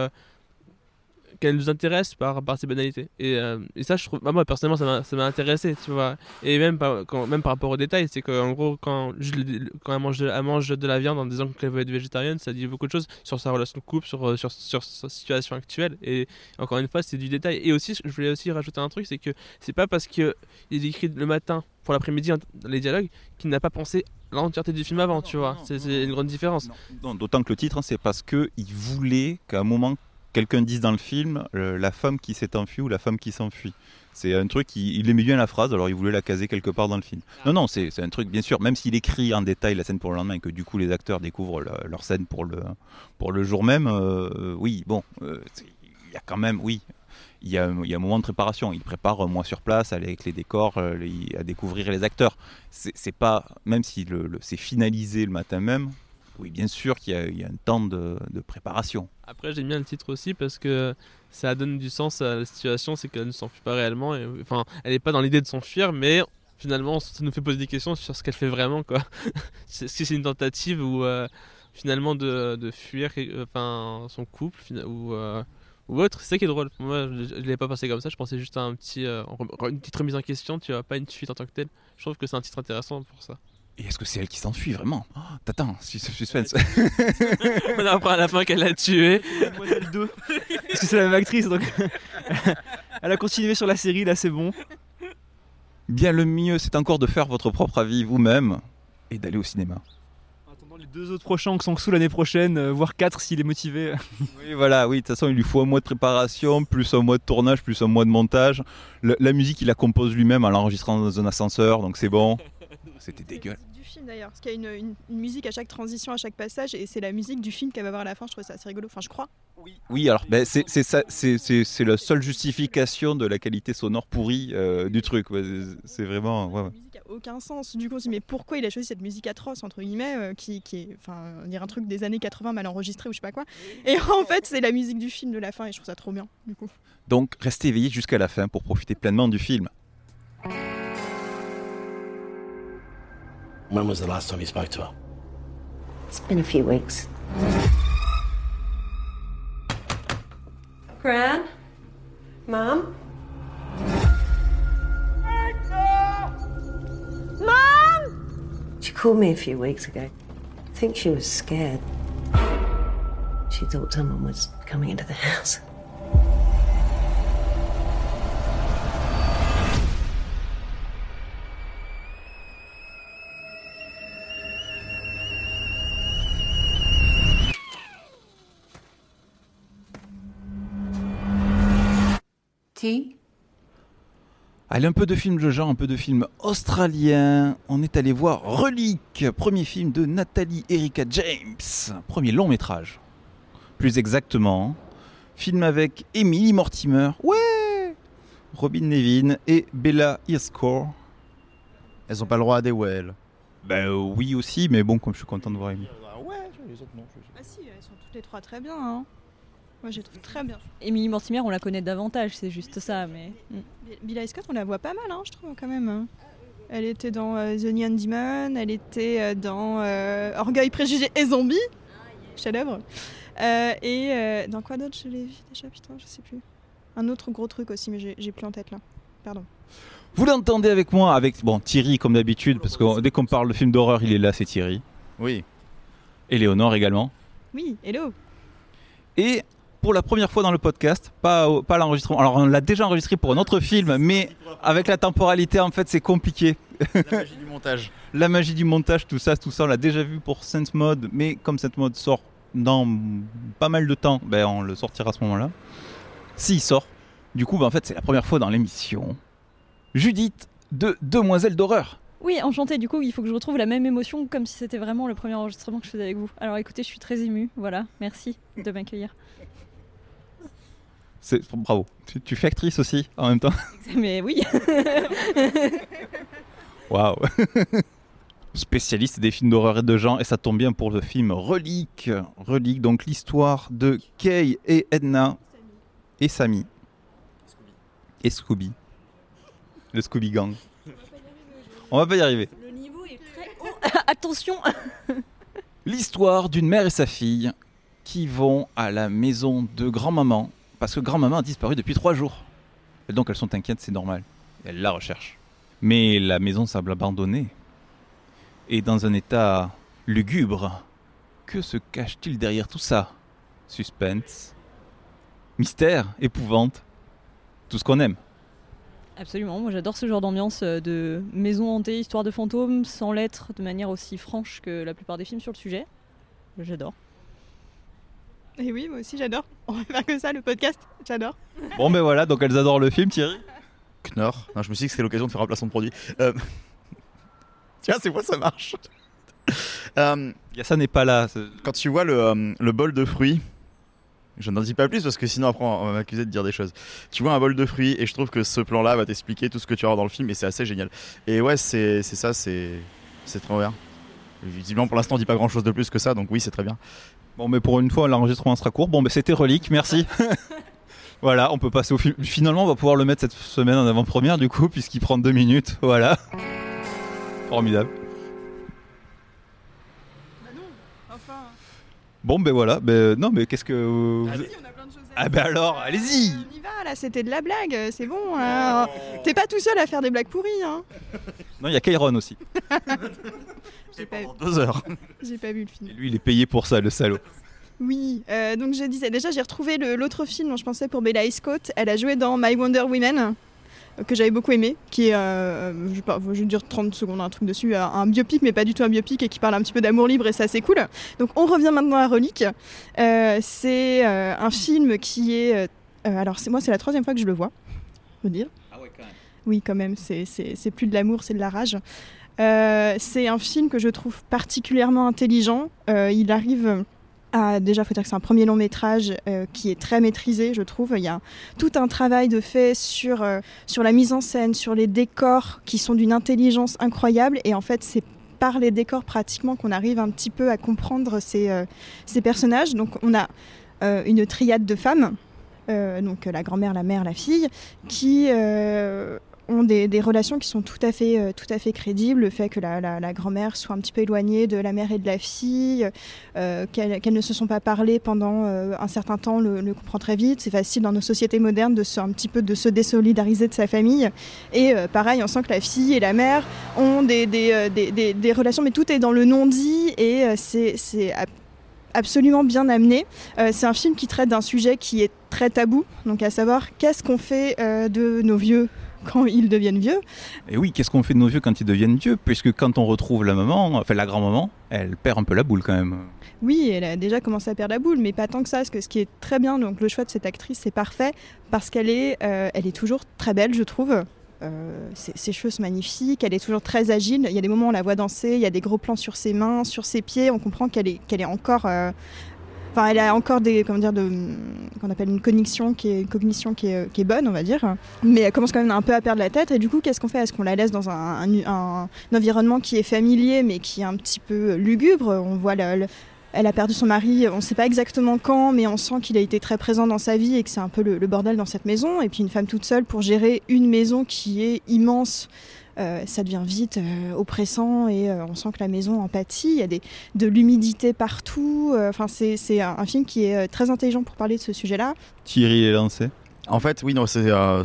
qu'elle nous intéresse par ces banalités, et ça, je trouve, moi personnellement, ça m'a intéressé, tu vois. Et même par rapport aux détails, c'est qu'en gros, quand elle mange de la viande en disant qu'elle veut être végétarienne, ça dit beaucoup de choses sur sa relation de couple, sur sa situation actuelle. Et encore une fois, c'est du détail. Et aussi, je voulais aussi rajouter un truc, c'est que c'est pas parce qu'il écrit le matin pour l'après-midi les dialogues qu'il n'a pas pensé l'entièreté du film avant, tu vois. C'est une grande différence. Non, d'autant que le titre, c'est parce qu'il voulait qu'à un moment quelqu'un dise dans le film la femme qui s'est enfuie ou la femme qui s'enfuit. C'est un truc, il aimait bien la phrase, alors il voulait la caser quelque part dans le film. Non, c'est un truc, bien sûr, même s'il écrit en détail la scène pour le lendemain et que du coup les acteurs découvrent leur scène pour le jour même, oui, bon, il y a quand même, oui, il y a un moment de préparation. Il prépare un mois sur place, aller avec les décors, à découvrir les acteurs. C'est pas, même si c'est finalisé le matin même, oui, bien sûr qu'il y a un temps de préparation. Après, j'aime bien le titre aussi parce que ça donne du sens à la situation, c'est qu'elle ne s'enfuit pas réellement. Elle n'est pas dans l'idée de s'enfuir, mais finalement, ça nous fait poser des questions sur ce qu'elle fait vraiment, quoi. Est-ce que c'est une tentative ou finalement de fuir son couple ou autre? C'est ça qui est drôle. Moi, je ne l'avais pas passé comme ça, je pensais juste à une petite remise en question, tu vois, pas une fuite en tant que telle. Je trouve que c'est un titre intéressant pour ça. Et est-ce que c'est elle qui s'enfuit vraiment? T'attends, suspense. On apprend à la fin qu'elle l'a tué. Mademoiselle 2. Parce que c'est la même actrice, donc elle a continué sur la série, là c'est bon. Bien, le mieux c'est encore de faire votre propre avis vous-même et d'aller au cinéma. En attendant les 2 autres prochains qui sont sous l'année prochaine, voire 4 s'il est motivé. Oui, voilà, oui, de toute façon il lui faut un mois de préparation, plus un mois de tournage, plus un mois de montage. La musique il la compose lui-même en l'enregistrant dans un ascenseur, donc c'est bon. C'était dégueulasse. Du film d'ailleurs, parce qu'il y a une musique à chaque transition, à chaque passage, et c'est la musique du film qu'elle va voir à la fin. Je trouve ça assez rigolo. Enfin, je crois. Oui, alors c'est la seule justification de la qualité sonore pourrie du truc. C'est vraiment. Ouais. La musique a aucun sens. Du coup, on se dit mais pourquoi il a choisi cette musique atroce entre guillemets, qui est, on dirait un truc des années 80 mal enregistré ou je sais pas quoi. Et en fait, c'est la musique du film de la fin, et je trouve ça trop bien. Du coup. Donc, restez éveillés jusqu'à la fin pour profiter pleinement du film. When was the last time you spoke to her? It's been a few weeks. Gran? Mom? Mom! She called me a few weeks ago. I think she was scared. She thought someone was coming into the house. Allez, un peu de film de genre, un peu de film australien. On est allé voir Relique, premier film de Nathalie Erika James, premier long métrage. Plus exactement, Film avec Emily Mortimer, ouais, Robin Nevin et Bella Hirschcore. Elles ont pas le droit à des ouais, elles. Ben oui aussi, mais bon, comme je suis content de voir Emily. Ouais, les autres non. Ah si, elles sont toutes les trois très bien. Hein. Moi, je les trouve très bien. Emily Mortimer, on la connaît davantage, c'est juste ça, mais... Bella Scott, on la voit pas mal, hein, je trouve, quand même. Elle était dans The Neon Demon, elle était dans Orgueil, Préjugés et Zombies, chef-d'œuvre. Et dans quoi d'autre je l'ai vu déjà, putain, je sais plus. Un autre gros truc aussi, mais j'ai plus en tête là. Pardon. Vous l'entendez avec moi, avec Thierry comme d'habitude, parce que dès qu'on parle de film d'horreur, il est là, c'est Thierry. Oui. Et Léonore également. Oui, hello. Et pour la première fois dans le podcast, pas l'enregistrement. Alors on l'a déjà enregistré pour un autre film, mais avec la temporalité, en fait, c'est compliqué. La magie du montage. La magie du montage, tout ça, on l'a déjà vu pour Saint Mode, mais comme Saint Mode sort dans pas mal de temps, on le sortira à ce moment-là. S'il sort. Du coup, en fait, c'est la première fois dans l'émission. Judith de Demoiselles d'horreur. Oui, enchantée, du coup, il faut que je retrouve la même émotion comme si c'était vraiment le premier enregistrement que je faisais avec vous. Alors écoutez, je suis très émue, voilà, merci de m'accueillir. Bravo. Tu fais actrice aussi en même temps. Mais oui. Waouh. Spécialiste des films d'horreur et de genre, et ça tombe bien pour le film Relique. Relique, donc l'histoire de Kay et Edna et Sammy. Et Scooby. Le Scooby Gang. On va pas y arriver. Le niveau est très haut. Attention. L'histoire d'une mère et sa fille qui vont à la maison de grand-maman parce que grand-maman a disparu depuis 3 jours. Et donc elles sont inquiètes, c'est normal. Elles la recherchent. Mais la maison semble abandonnée et dans un état lugubre. Que se cache-t-il derrière tout ça? Suspense, mystère, épouvante, tout ce qu'on aime. Absolument, moi j'adore ce genre d'ambiance de maison hantée, histoire de fantômes, sans l'être de manière aussi franche que la plupart des films sur le sujet. J'adore. Et oui, moi aussi j'adore. On va faire que ça, le podcast, j'adore. Bon voilà, donc elles adorent le film, Thierry. Knorr. Non, je me suis dit que c'était l'occasion de faire un placement de produit. Tiens, c'est quoi ça marche? Ça n'est pas là. Quand tu vois le bol de fruits, je n'en dis pas plus parce que sinon après on va m'accuser de dire des choses. Tu vois un bol de fruits et je trouve que ce plan-là va t'expliquer tout ce que tu vas voir dans le film et c'est assez génial. Et ouais, c'est ça, c'est très bien. Visiblement pour l'instant on dit pas grand-chose de plus que ça, donc oui c'est très bien. Bon mais pour une fois l'enregistrement sera court. Bon mais c'était Relique, merci. Voilà, on peut passer au film. Finalement on va pouvoir le mettre cette semaine en avant-première du coup puisqu'il prend 2 minutes. Voilà. Formidable. Bon voilà, non mais qu'est-ce que... Ah si, on a plein de choses à dire. Alors, allez-y. On y va, là, c'était de la blague, c'est bon. Hein. T'es pas tout seul à faire des blagues pourries. Hein. Non, il y a Kairon aussi. J'ai pas... 2 heures. J'ai pas vu le film. Et lui, il est payé pour ça, le salaud. Oui, donc je disais, déjà j'ai retrouvé l'autre film dont je pensais pour Bella Scott. Elle a joué dans My Wonder Woman, que j'avais beaucoup aimé, qui est, je vais dire 30 secondes, un truc dessus, un biopic, mais pas du tout un biopic, et qui parle un petit peu d'amour libre, et ça c'est cool. Donc on revient maintenant à Relique. C'est un film qui est... alors c'est la 3e fois que je le vois, faut dire. Ah ouais, quand même. Oui, quand même, c'est plus de l'amour, c'est de la rage. C'est un film que je trouve particulièrement intelligent. Il arrive... déjà, il faut dire que c'est un premier long métrage qui est très maîtrisé, je trouve. Il y a tout un travail de fait sur la mise en scène, sur les décors qui sont d'une intelligence incroyable. Et en fait, c'est par les décors pratiquement qu'on arrive un petit peu à comprendre ces personnages. Donc, on a une triade de femmes, donc la grand-mère, la mère, la fille, qui... ont des relations qui sont tout à fait crédibles. Le fait que la grand-mère soit un petit peu éloignée de la mère et de la fille, qu'elles ne se sont pas parlé pendant un certain temps, le comprend très vite. C'est facile dans nos sociétés modernes un petit peu de se désolidariser de sa famille. Et pareil, on sent que la fille et la mère ont des relations, mais tout est dans le non-dit et c'est absolument bien amené. C'est un film qui traite d'un sujet qui est très tabou, donc à savoir qu'est-ce qu'on fait de nos vieux quand ils deviennent vieux. Et oui, qu'est-ce qu'on fait de nos vieux quand ils deviennent vieux? Puisque quand on retrouve la grand-maman, elle perd un peu la boule quand même. Oui, elle a déjà commencé à perdre la boule, mais pas tant que ça, parce que ce qui est très bien, donc le choix de cette actrice, c'est parfait, parce qu'elle est toujours très belle, je trouve. Ses cheveux sont magnifiques, elle est toujours très agile. Il y a des moments où on la voit danser, il y a des gros plans sur ses mains, sur ses pieds, on comprend qu'elle est encore... Enfin, elle a encore qu'on appelle une cognition qui est bonne, on va dire. Mais elle commence quand même un peu à perdre la tête. Et du coup, qu'est-ce qu'on fait ? Est-ce qu'on la laisse dans un environnement qui est familier, mais qui est un petit peu lugubre ? On voit elle a perdu son mari, on ne sait pas exactement quand, mais on sent qu'il a été très présent dans sa vie et que c'est un peu le bordel dans cette maison. Et puis une femme toute seule pour gérer une maison qui est immense, ça devient vite oppressant et on sent que la maison en pâtit. Il y a de l'humidité partout. C'est un film qui est très intelligent pour parler de ce sujet-là. Thierry est lancé. En fait, oui, non,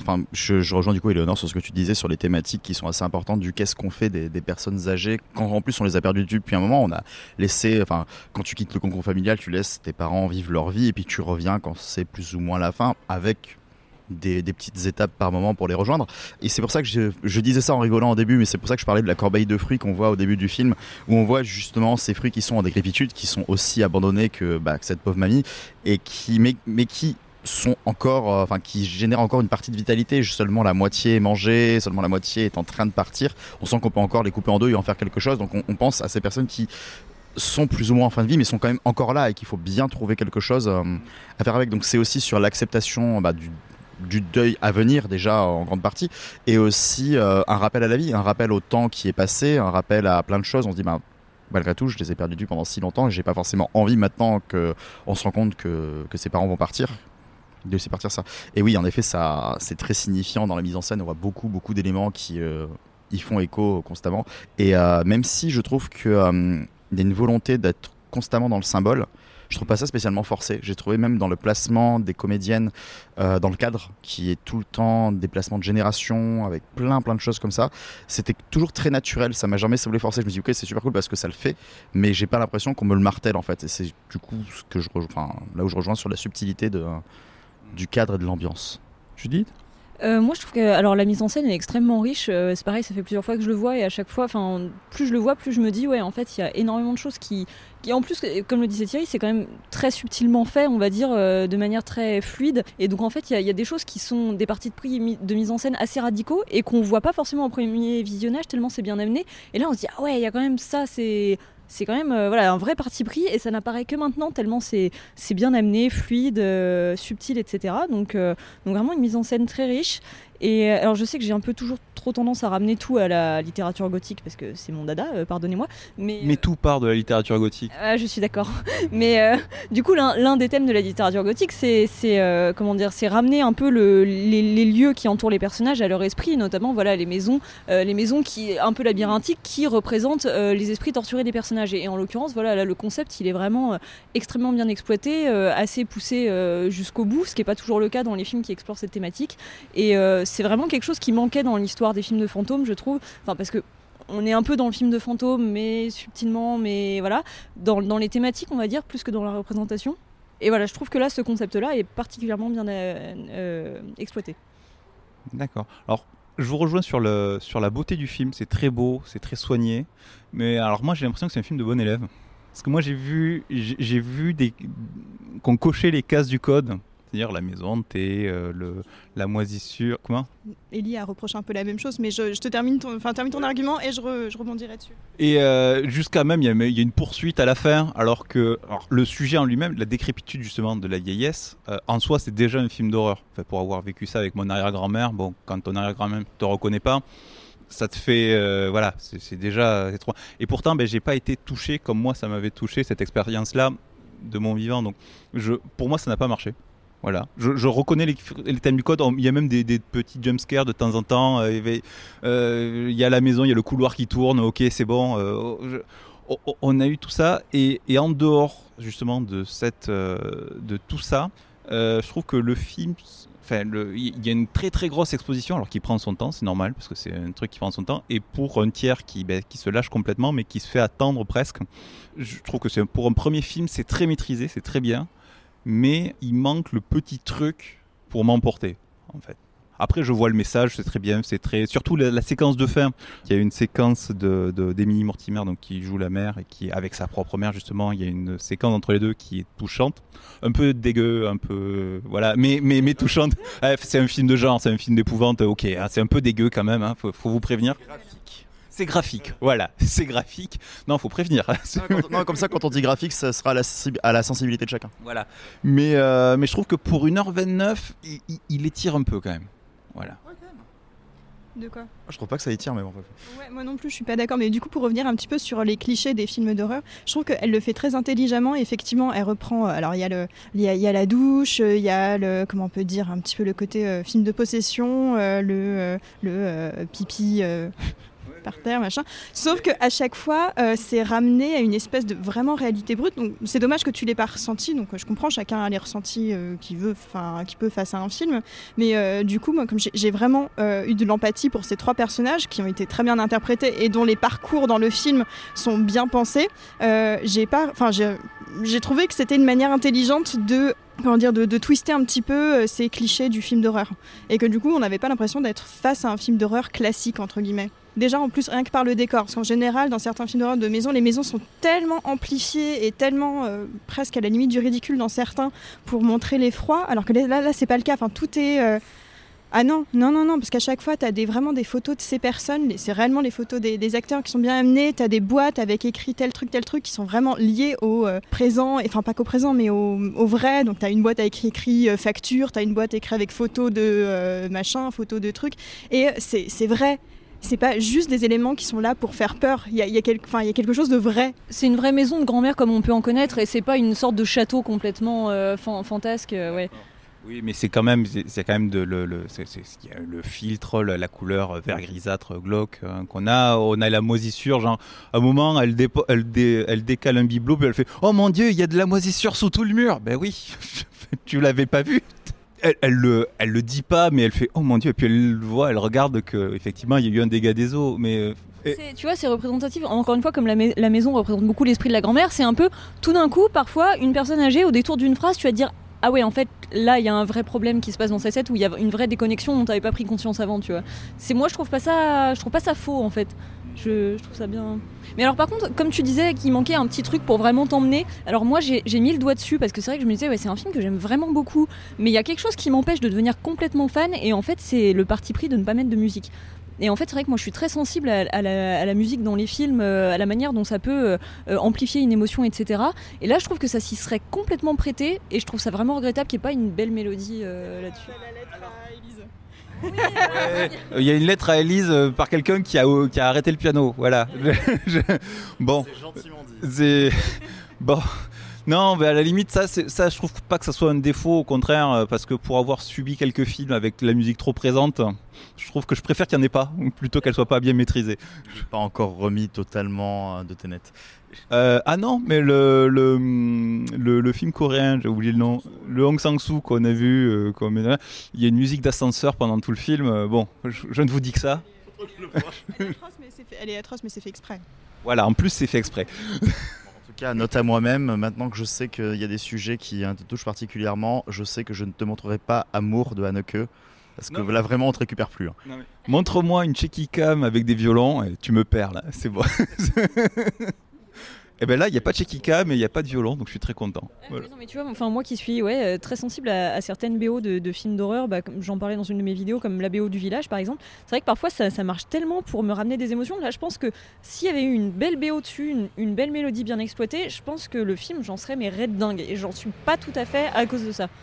je rejoins du coup Éléonore sur ce que tu disais sur les thématiques qui sont assez importantes du qu'est-ce qu'on fait des personnes âgées quand en plus on les a perdues depuis un moment. On a laissé, quand tu quittes le cocon familial, tu laisses tes parents vivre leur vie et puis tu reviens quand c'est plus ou moins la fin avec des petites étapes par moment pour les rejoindre. Et c'est pour ça que je disais ça en rigolant au début, mais c'est pour ça que je parlais de la corbeille de fruits qu'on voit au début du film, où on voit justement ces fruits qui sont en décrépitude, qui sont aussi abandonnés que cette pauvre mamie et qui sont encore, qui génèrent encore une partie de vitalité. Seulement la moitié est mangée, seulement la moitié est en train de partir. On sent qu'on peut encore les couper en deux et en faire quelque chose. Donc on pense à ces personnes qui sont plus ou moins en fin de vie, mais sont quand même encore là et qu'il faut bien trouver quelque chose à faire avec. Donc c'est aussi sur l'acceptation du deuil à venir déjà en grande partie, et aussi un rappel à la vie, un rappel au temps qui est passé, un rappel à plein de choses. On se dit malgré tout je les ai perdus pendant si longtemps et j'ai pas forcément envie maintenant qu'on se rend compte que ses parents vont partir de laisser partir ça. Et oui, en effet, ça c'est très signifiant dans la mise en scène. On voit beaucoup d'éléments qui y font écho constamment, et même si je trouve qu'il y a une volonté d'être constamment dans le symbole, je trouve pas ça spécialement forcé. J'ai trouvé même dans le placement des comédiennes, dans le cadre qui est tout le temps des placements de génération avec plein de choses comme ça, c'était toujours très naturel. Ça m'a jamais semblé forcé. Je me dis ok, c'est super cool parce que ça le fait, mais j'ai pas l'impression qu'on me le martèle en fait. Et c'est du coup ce que là où je rejoins sur la subtilité du cadre et de l'ambiance. Judith ? Moi je trouve que la mise en scène est extrêmement riche, c'est pareil, ça fait plusieurs fois que je le vois et à chaque fois, plus je le vois, plus je me dis ouais, en fait il y a énormément de choses qui en plus, comme le disait Thierry, c'est quand même très subtilement fait, on va dire, de manière très fluide, et donc en fait il y a des choses qui sont des partis de mise en scène assez radicaux et qu'on voit pas forcément au premier visionnage tellement c'est bien amené, et là on se dit ah ouais, il y a quand même ça, c'est quand même un vrai parti pris, et ça n'apparaît que maintenant tellement c'est bien amené, fluide, subtil, etc. Donc vraiment une mise en scène très riche. Et alors je sais que j'ai un peu toujours trop tendance à ramener tout à la littérature gothique parce que c'est mon dada, pardonnez-moi. Mais tout part de la littérature gothique. Je suis d'accord. Mais du coup l'un des thèmes de la littérature gothique c'est ramener un peu les lieux qui entourent les personnages à leur esprit, notamment les maisons qui un peu labyrinthiques qui représentent les esprits torturés des personnages. Et en l'occurrence là, le concept il est vraiment extrêmement bien exploité, assez poussé jusqu'au bout, ce qui n'est pas toujours le cas dans les films qui explorent cette thématique. Et c'est vraiment quelque chose qui manquait dans l'histoire des films de fantômes, je trouve. Parce que on est un peu dans le film de fantômes, mais subtilement, mais voilà, dans les thématiques, on va dire, plus que dans la représentation. Et voilà, je trouve que là, ce concept-là est particulièrement bien exploité. D'accord. Alors, je vous rejoins sur la beauté du film. C'est très beau, c'est très soigné. Mais alors moi, j'ai l'impression que c'est un film de bon élève. Parce que moi, j'ai vu qu'on cochait les cases du code. C'est-à-dire la maison hantée, la moisissure. Comment ? Élie a reproché un peu la même chose, mais je te termine ton argument et je rebondirai dessus. Et jusqu'à même, il y a une poursuite à la fin, alors que le sujet en lui-même, la décrépitude justement de la vieillesse, en soi, c'est déjà un film d'horreur. Enfin, pour avoir vécu ça avec mon arrière-grand-mère, quand ton arrière-grand-mère ne te reconnaît pas, ça te fait c'est déjà trop. Et pourtant j'ai pas été touché comme moi ça m'avait touché cette expérience là de mon vivant, donc pour moi ça n'a pas marché. Voilà, je reconnais les thèmes du code. Il y a même des petits jumpscares de temps en temps. Il y a la maison, il y a le couloir qui tourne. Ok, c'est bon. On a eu tout ça, et en dehors justement de tout ça, je trouve que le film, il y a une très très grosse exposition, alors qui prend son temps, c'est normal parce que c'est un truc qui prend son temps. Et pour un tiers qui se lâche complètement, mais qui se fait attendre presque, je trouve que pour un premier film, c'est très maîtrisé, c'est très bien. Mais il manque le petit truc pour m'emporter, en fait. Après, je vois le message, c'est très bien, surtout la séquence de fin. Il y a une séquence d'Emily Mortimer, donc qui joue la mère et qui, avec sa propre mère justement, il y a une séquence entre les deux qui est touchante, un peu dégueu, un peu voilà, mais touchante. C'est un film de genre, c'est un film d'épouvante, ok, c'est un peu dégueu quand même, faut vous prévenir. C'est graphique, voilà, c'est graphique. Non, faut prévenir. Non, comme ça, quand on dit graphique, ça sera à la sensibilité de chacun. Voilà. Mais je trouve que pour 1h29, il étire un peu quand même. Voilà. De quoi ? Je trouve pas que ça étire, mais bon. Ouais, moi non plus, je suis pas d'accord. Mais du coup, pour revenir un petit peu sur les clichés des films d'horreur, je trouve qu'elle le fait très intelligemment. Et effectivement, elle reprend. Alors, il y a la douche, il y a le, comment on peut dire, un petit peu le côté film de possession, le pipi. Par terre, machin. Sauf qu'à chaque fois, c'est ramené à une espèce de vraiment réalité brute. Donc, c'est dommage que tu l'aies pas ressenti. Donc, je comprends, chacun a les ressentis qu'il peut face à un film. Mais du coup, moi, comme j'ai vraiment eu de l'empathie pour ces 3 personnages qui ont été très bien interprétés et dont les parcours dans le film sont bien pensés, j'ai trouvé que c'était une manière intelligente de twister un petit peu ces clichés du film d'horreur. Et que du coup, on n'avait pas l'impression d'être face à un film d'horreur classique, entre guillemets. Déjà, en plus, rien que par le décor. Parce qu'en général, dans certains films d'horreur de maison, les maisons sont tellement amplifiées et tellement presque à la limite du ridicule dans certains pour montrer l'effroi. Alors que là c'est pas le cas. Enfin, tout est... Ah non, parce qu'à chaque fois, tu as vraiment des photos de ces personnes, c'est réellement les photos des acteurs qui sont bien amenés, tu as des boîtes avec écrit tel truc, qui sont vraiment liés au présent, enfin pas qu'au présent, mais au vrai. Donc tu as une boîte avec écrit facture, tu as une boîte écrite avec photos de machin, photos de trucs, et c'est vrai. C'est pas juste des éléments qui sont là pour faire peur. Il y a quelque chose de vrai. C'est une vraie maison de grand-mère comme on peut en connaître, et c'est pas une sorte de château complètement fantasque. Ouais. Oui, mais c'est quand même le filtre, la couleur vert grisâtre glauque qu'on a. On a la moisissure, genre à un moment elle décale un bibelot puis elle fait oh mon Dieu, il y a de la moisissure sous tout le mur. Ben oui, tu l'avais pas vu. Elle le dit pas, mais elle fait oh mon Dieu, et puis elle regarde que effectivement il y a eu un dégât des eaux, mais tu vois, c'est représentatif. Encore une fois, comme la maison représente beaucoup l'esprit de la grand-mère, c'est un peu tout d'un coup, parfois, une personne âgée au détour d'une phrase, tu vas te dire ah ouais, en fait, là, il y a un vrai problème qui se passe dans cette scène où il y a une vraie déconnexion dont tu n'avais pas pris conscience avant, tu vois. Moi, je trouve pas ça faux, en fait. Je trouve ça bien. Mais alors, par contre, comme tu disais qu'il manquait un petit truc pour vraiment t'emmener, alors moi, j'ai mis le doigt dessus parce que c'est vrai que je me disais, ouais, c'est un film que j'aime vraiment beaucoup, mais il y a quelque chose qui m'empêche de devenir complètement fan, et en fait, c'est le parti pris de ne pas mettre de musique. Et en fait, c'est vrai que moi, je suis très sensible à la musique dans les films, à la manière dont ça peut amplifier une émotion, etc. Et là, je trouve que ça s'y serait complètement prêté, et je trouve ça vraiment regrettable qu'il n'y ait pas une belle mélodie là-dessus. Il y a une lettre à Élise par quelqu'un qui a arrêté le piano. Voilà. Bon. C'est gentiment dit. Bon. Non, mais à la limite, ça, je trouve pas que ça soit un défaut, au contraire, parce que pour avoir subi quelques films avec la musique trop présente, je trouve que je préfère qu'il n'y en ait pas, plutôt qu'elle soit pas bien maîtrisée. Je n'ai pas encore remis totalement de Tenet. Ah non, mais le film coréen, j'ai oublié le nom, le Hong Sang-soo qu'on a vu, il y a une musique d'ascenseur pendant tout le film. Bon, je ne vous dis que ça. Elle est atroce, mais c'est fait exprès. Voilà, en plus c'est fait exprès. En tout cas, note à moi-même, maintenant que je sais qu'il y a des sujets qui te touchent particulièrement, je sais que je ne te montrerai pas Amour de Haneke, parce que là vraiment on te récupère plus. Non, mais... Montre-moi une Checky Cam avec des violons et tu me perds là, c'est bon. Et bien là, il n'y a pas de Checky Cam et il n'y a pas de violon, donc je suis très content. Voilà. Non, mais tu vois, moi qui suis très sensible à certaines BO de films d'horreur, comme j'en parlais dans une de mes vidéos, comme la BO du Village par exemple, c'est vrai que parfois ça marche tellement pour me ramener des émotions. Là, je pense que s'il y avait eu une belle BO dessus, une belle mélodie bien exploitée, je pense que le film, j'en serais raide dingue, et j'en suis pas tout à fait à cause de ça.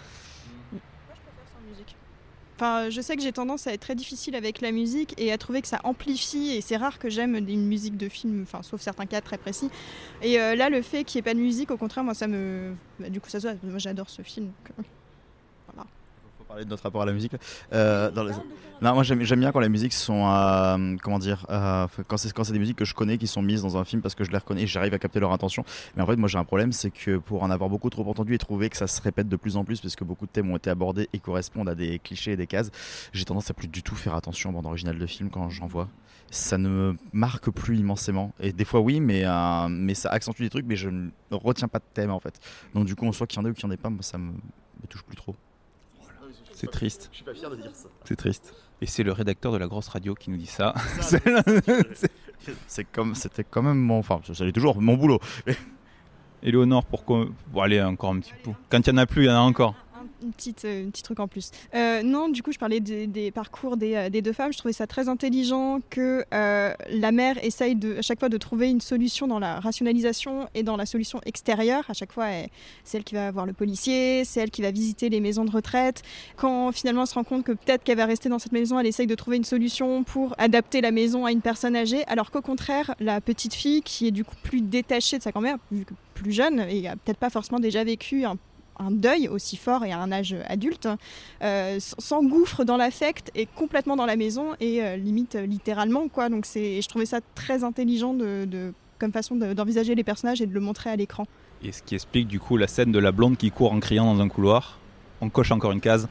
Enfin, je sais que j'ai tendance à être très difficile avec la musique et à trouver que ça amplifie, et c'est rare que j'aime une musique de film, enfin, sauf certains cas très précis. Et là, le fait qu'il n'y ait pas de musique, au contraire, moi, ça me... du coup, ça se voit, moi j'adore ce film. Donc, voilà. Il faut parler de notre rapport à la musique. Non, moi j'aime bien quand les musiques sont, quand c'est des musiques que je connais qui sont mises dans un film parce que je les reconnais et j'arrive à capter leur intention. Mais en fait, moi j'ai un problème, c'est que pour en avoir beaucoup trop entendu et trouver que ça se répète de plus en plus parce que beaucoup de thèmes ont été abordés et correspondent à des clichés et des cases, j'ai tendance à plus du tout faire attention aux bandes originales de films quand j'en vois. Ça ne me marque plus immensément. Et des fois oui, mais ça accentue des trucs, mais je ne retiens pas de thème en fait. Donc du coup, soit qu'il y en ait ou qu'il n'y en ait pas, moi ça me touche plus trop. C'est triste. Je suis pas fier de dire ça. C'est triste. Et c'est le rédacteur de la grosse radio qui nous dit ça. C'était quand même enfin, ça l'est toujours mon boulot. Éléonore, pourquoi... Bon, allez, encore un petit peu. Quand il n'y en a plus, il y en a encore. Un Une petite truc en plus. Non, du coup, je parlais des parcours des deux femmes. Je trouvais ça très intelligent que la mère essaye à chaque fois de trouver une solution dans la rationalisation et dans la solution extérieure. À chaque fois, c'est elle qui va voir le policier, c'est elle qui va visiter les maisons de retraite. Quand finalement elle se rend compte que peut-être qu'elle va rester dans cette maison, elle essaye de trouver une solution pour adapter la maison à une personne âgée. Alors qu'au contraire, la petite fille, qui est du coup plus détachée de sa grand-mère, vu que plus jeune, et a peut-être pas forcément déjà vécu un deuil aussi fort et à un âge adulte, s'engouffre dans l'affect et complètement dans la maison et limite littéralement, quoi. Donc je trouvais ça très intelligent comme façon d'envisager les personnages et de le montrer à l'écran. Et ce qui explique du coup la scène de la blonde qui court en criant dans un couloir. On coche encore une case.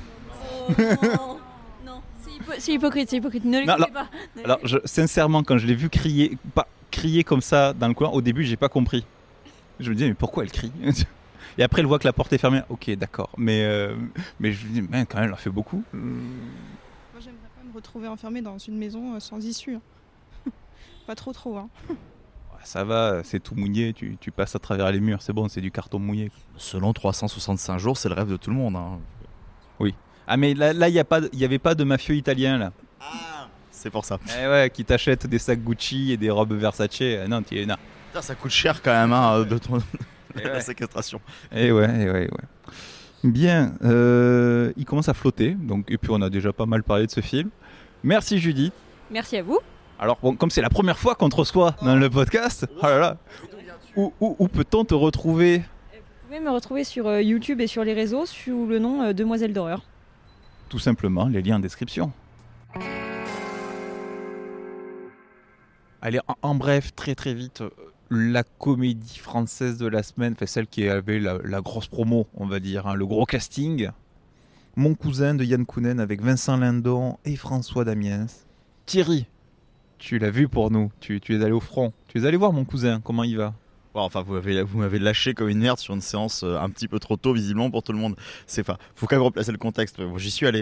Non, c'est hypocrite, ne l'écoutez pas. Alors sincèrement, quand je l'ai vu crier comme ça dans le couloir, au début j'ai pas compris. Je me disais mais pourquoi elle crie? Et après, elle voit que la porte est fermée. Ok, d'accord. Mais je me dis, quand même, elle en fait beaucoup. Moi, j'aimerais pas me retrouver enfermée dans une maison sans issue. Pas trop, hein. Ça va, c'est tout mouillé. Tu passes à travers les murs. C'est bon, c'est du carton mouillé. Selon 365 jours, c'est le rêve de tout le monde. Hein. Oui. Ah, mais là, il n'y avait pas de mafieux italien, là. Ah, c'est pour ça. Eh ouais, qui t'achète des sacs Gucci et des robes Versace. Non, tu es là. Ça coûte cher quand même, hein, de ton... la séquestration. Et ouais. Bien, il commence à flotter, et puis on a déjà pas mal parlé de ce film. Merci Judith. Merci à vous. Alors bon, comme c'est la première fois qu'on te reçoit dans le podcast, oh là là, où peut-on te retrouver? Vous pouvez me retrouver sur YouTube et sur les réseaux sous le nom Demoiselle d'horreur. Tout simplement, les liens en description. Allez, en bref, très très vite, la comédie française de la semaine, celle qui avait la grosse promo, on va dire, le gros casting. Mon cousin de Yann Kounen avec Vincent Lindon et François Damiens. Thierry, tu l'as vu pour nous, tu es allé au front. Tu es allé voir mon cousin, comment il va? Enfin, vous m'avez lâché comme une merde sur une séance un petit peu trop tôt, visiblement, pour tout le monde. Faut quand même replacer le contexte. Bon, j'y suis allé.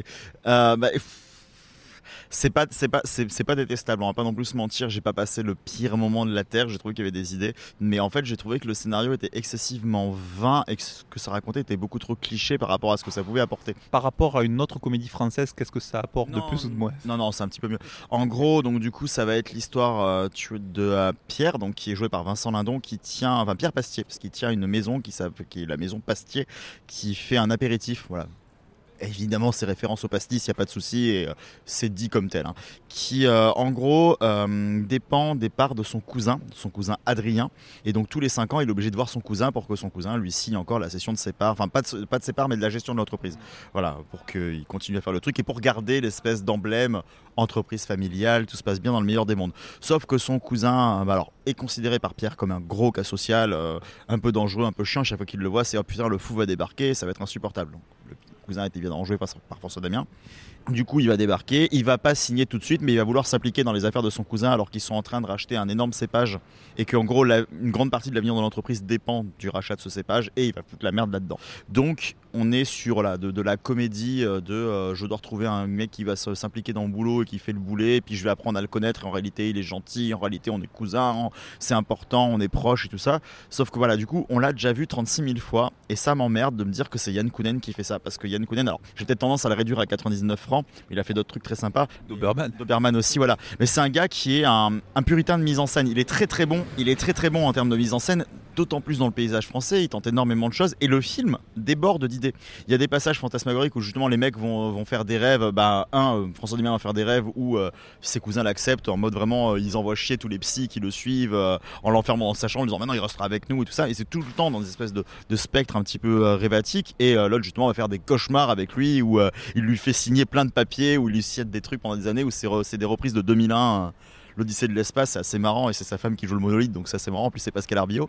C'est pas détestable, on va pas non plus se mentir, j'ai pas passé le pire moment de la Terre, j'ai trouvé qu'il y avait des idées, mais en fait j'ai trouvé que le scénario était excessivement vain et que ce que ça racontait était beaucoup trop cliché par rapport à ce que ça pouvait apporter. Par rapport à une autre comédie française, qu'est-ce que ça apporte de plus ou de moins? Non, c'est un petit peu mieux. En gros, donc du coup ça va être l'histoire de Pierre, donc qui est joué par Vincent Lindon, Pierre Pastier, parce qu'il tient une maison qui est la maison Pastier, qui fait un apéritif, voilà. Évidemment, c'est référence au pastis, il n'y a pas de souci, et c'est dit comme tel. Hein. Qui, en gros, dépend des parts de son cousin Adrien. Et donc, tous les 5 ans, il est obligé de voir son cousin pour que son cousin lui signe encore la cession de ses parts. Enfin, pas de ses parts, mais de la gestion de l'entreprise. Voilà, pour qu'il continue à faire le truc et pour garder l'espèce d'emblème entreprise familiale, tout se passe bien dans le meilleur des mondes. Sauf que son cousin est considéré par Pierre comme un gros cas social, un peu dangereux, un peu chiant. Chaque fois qu'il le voit, c'est « Oh putain, le fou va débarquer, ça va être insupportable ». Donc, le cousin est évidemment joué par François Damien. Du coup, il va débarquer, il va pas signer tout de suite, mais il va vouloir s'impliquer dans les affaires de son cousin alors qu'ils sont en train de racheter un énorme cépage et qu'en gros, une grande partie de l'avenir de l'entreprise dépend du rachat de ce cépage et il va foutre la merde là-dedans. Donc, on est sur de la comédie je dois retrouver un mec qui va s'impliquer dans le boulot et qui fait le boulet, et puis je vais apprendre à le connaître, et en réalité, il est gentil, en réalité, on est cousins, c'est important, on est proches et tout ça. Sauf que voilà, du coup, on l'a déjà vu 36 000 fois et ça m'emmerde de me dire que c'est Yann Kounen qui fait ça, parce que Yann Kounen, alors j'ai peut-être tendance à le réduire à 99 francs, il a fait d'autres trucs très sympas. Doberman aussi, voilà. Mais c'est un gars qui est un puritain de mise en scène. Il est très très bon. Il est très très bon en termes de mise en scène, d'autant plus dans le paysage français. Il tente énormément de choses et le film déborde d'idées. Il y a des passages fantasmagoriques où justement les mecs vont faire des rêves. François Damien va faire des rêves où ses cousins l'acceptent en mode vraiment ils envoient chier tous les psys qui le suivent en l'enfermant dans sa chambre en disant maintenant il restera avec nous et tout ça. Et c'est tout le temps dans des espèces de spectre un petit peu rêvatique. Et l'autre justement va faire des cauchemars avec lui où il lui fait signer plein de papiers, où il lui cite des trucs pendant des années, où c'est des reprises de 2001, l'Odyssée de l'espace, c'est assez marrant, et c'est sa femme qui joue le monolithe, donc ça c'est marrant, en plus c'est Pascal Arbillot,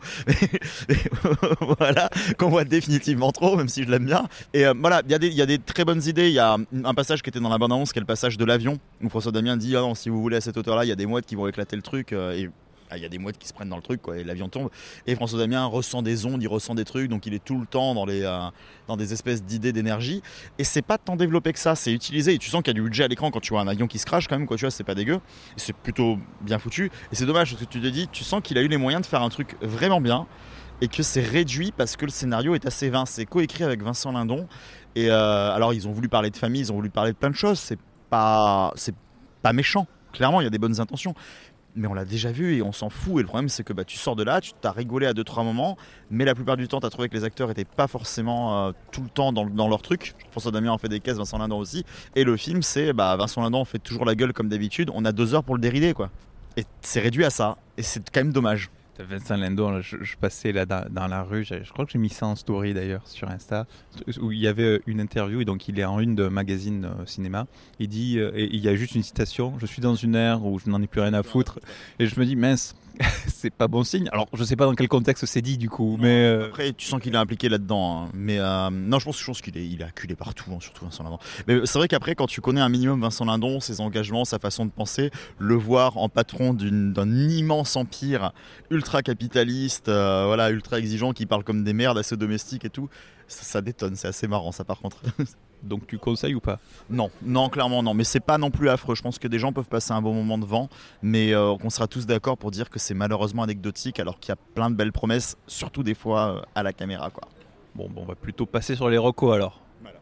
voilà, qu'on voit définitivement trop, même si je l'aime bien. Et voilà, il y a des très bonnes idées. Il y a un passage qui était dans la bande-annonce, qui est le passage de l'avion, où François Damien dit « Ah non, si vous voulez à cette hauteur-là, il y a des mouettes qui vont éclater le truc, et il y a des mouettes qui se prennent dans le truc, quoi, et l'avion tombe. » Et François Damien ressent des ondes, il ressent des trucs, donc il est tout le temps dans des espèces d'idées d'énergie. Et c'est pas tant développé que ça, c'est utilisé. Et tu sens qu'il y a du budget à l'écran quand tu vois un avion qui se crache, quand même, quoi, tu vois, c'est pas dégueu. Et c'est plutôt bien foutu. Et c'est dommage parce que tu te dis, tu sens qu'il a eu les moyens de faire un truc vraiment bien. et que c'est réduit parce que le scénario est assez vain. C'est coécrit avec Vincent Lindon et alors ils ont voulu parler de famille, ils ont voulu parler de plein de choses. C'est pas méchant. Clairement, il y a des bonnes intentions. Mais on l'a déjà vu et on s'en fout. Et le problème, c'est que tu sors de là, tu t'as rigolé à 2-3 moments, mais la plupart du temps, tu as trouvé que les acteurs n'étaient pas forcément tout le temps dans leur truc. François Damien en fait des caisses, Vincent Lindon aussi. Et le film, c'est Vincent Lindon fait toujours la gueule comme d'habitude. On a 2 heures pour le dérider, quoi. Et c'est réduit à ça. Et c'est quand même dommage. Vincent Lindon, là, je passais là dans la rue, je crois que j'ai mis ça en story d'ailleurs sur Insta, où il y avait une interview, et donc il est en une de magazine cinéma. Il dit, et il y a juste une citation: je suis dans une ère où je n'en ai plus rien à foutre. Et je me dis, mince, c'est pas bon signe. Alors je sais pas dans quel contexte c'est dit du coup, mais après tu sens qu'il est impliqué là-dedans, hein. Mais non, je pense qu'il est acculé partout, hein, surtout Vincent Lindon. Mais c'est vrai qu'après, quand tu connais un minimum Vincent Lindon, ses engagements, sa façon de penser, le voir en patron d'un immense empire ultra capitaliste, ultra exigeant, qui parle comme des merdes, assez domestiques et tout, ça détonne. C'est assez marrant ça, par contre. Donc tu conseilles ou pas? Non, clairement non, mais c'est pas non plus affreux. Je pense que des gens peuvent passer un bon moment devant, mais qu'on sera tous d'accord pour dire que c'est malheureusement anecdotique, alors qu'il y a plein de belles promesses, surtout des fois à la caméra, quoi. Bon, on va plutôt passer sur les recos alors. Voilà.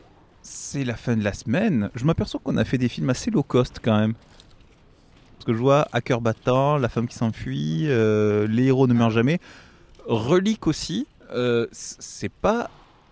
C'est la fin de la semaine. Je m'aperçois qu'on a fait des films assez low cost quand même. Parce que je vois À cœur battant, La femme qui s'enfuit, Les héros ne meurent jamais. Relique aussi, c'est pas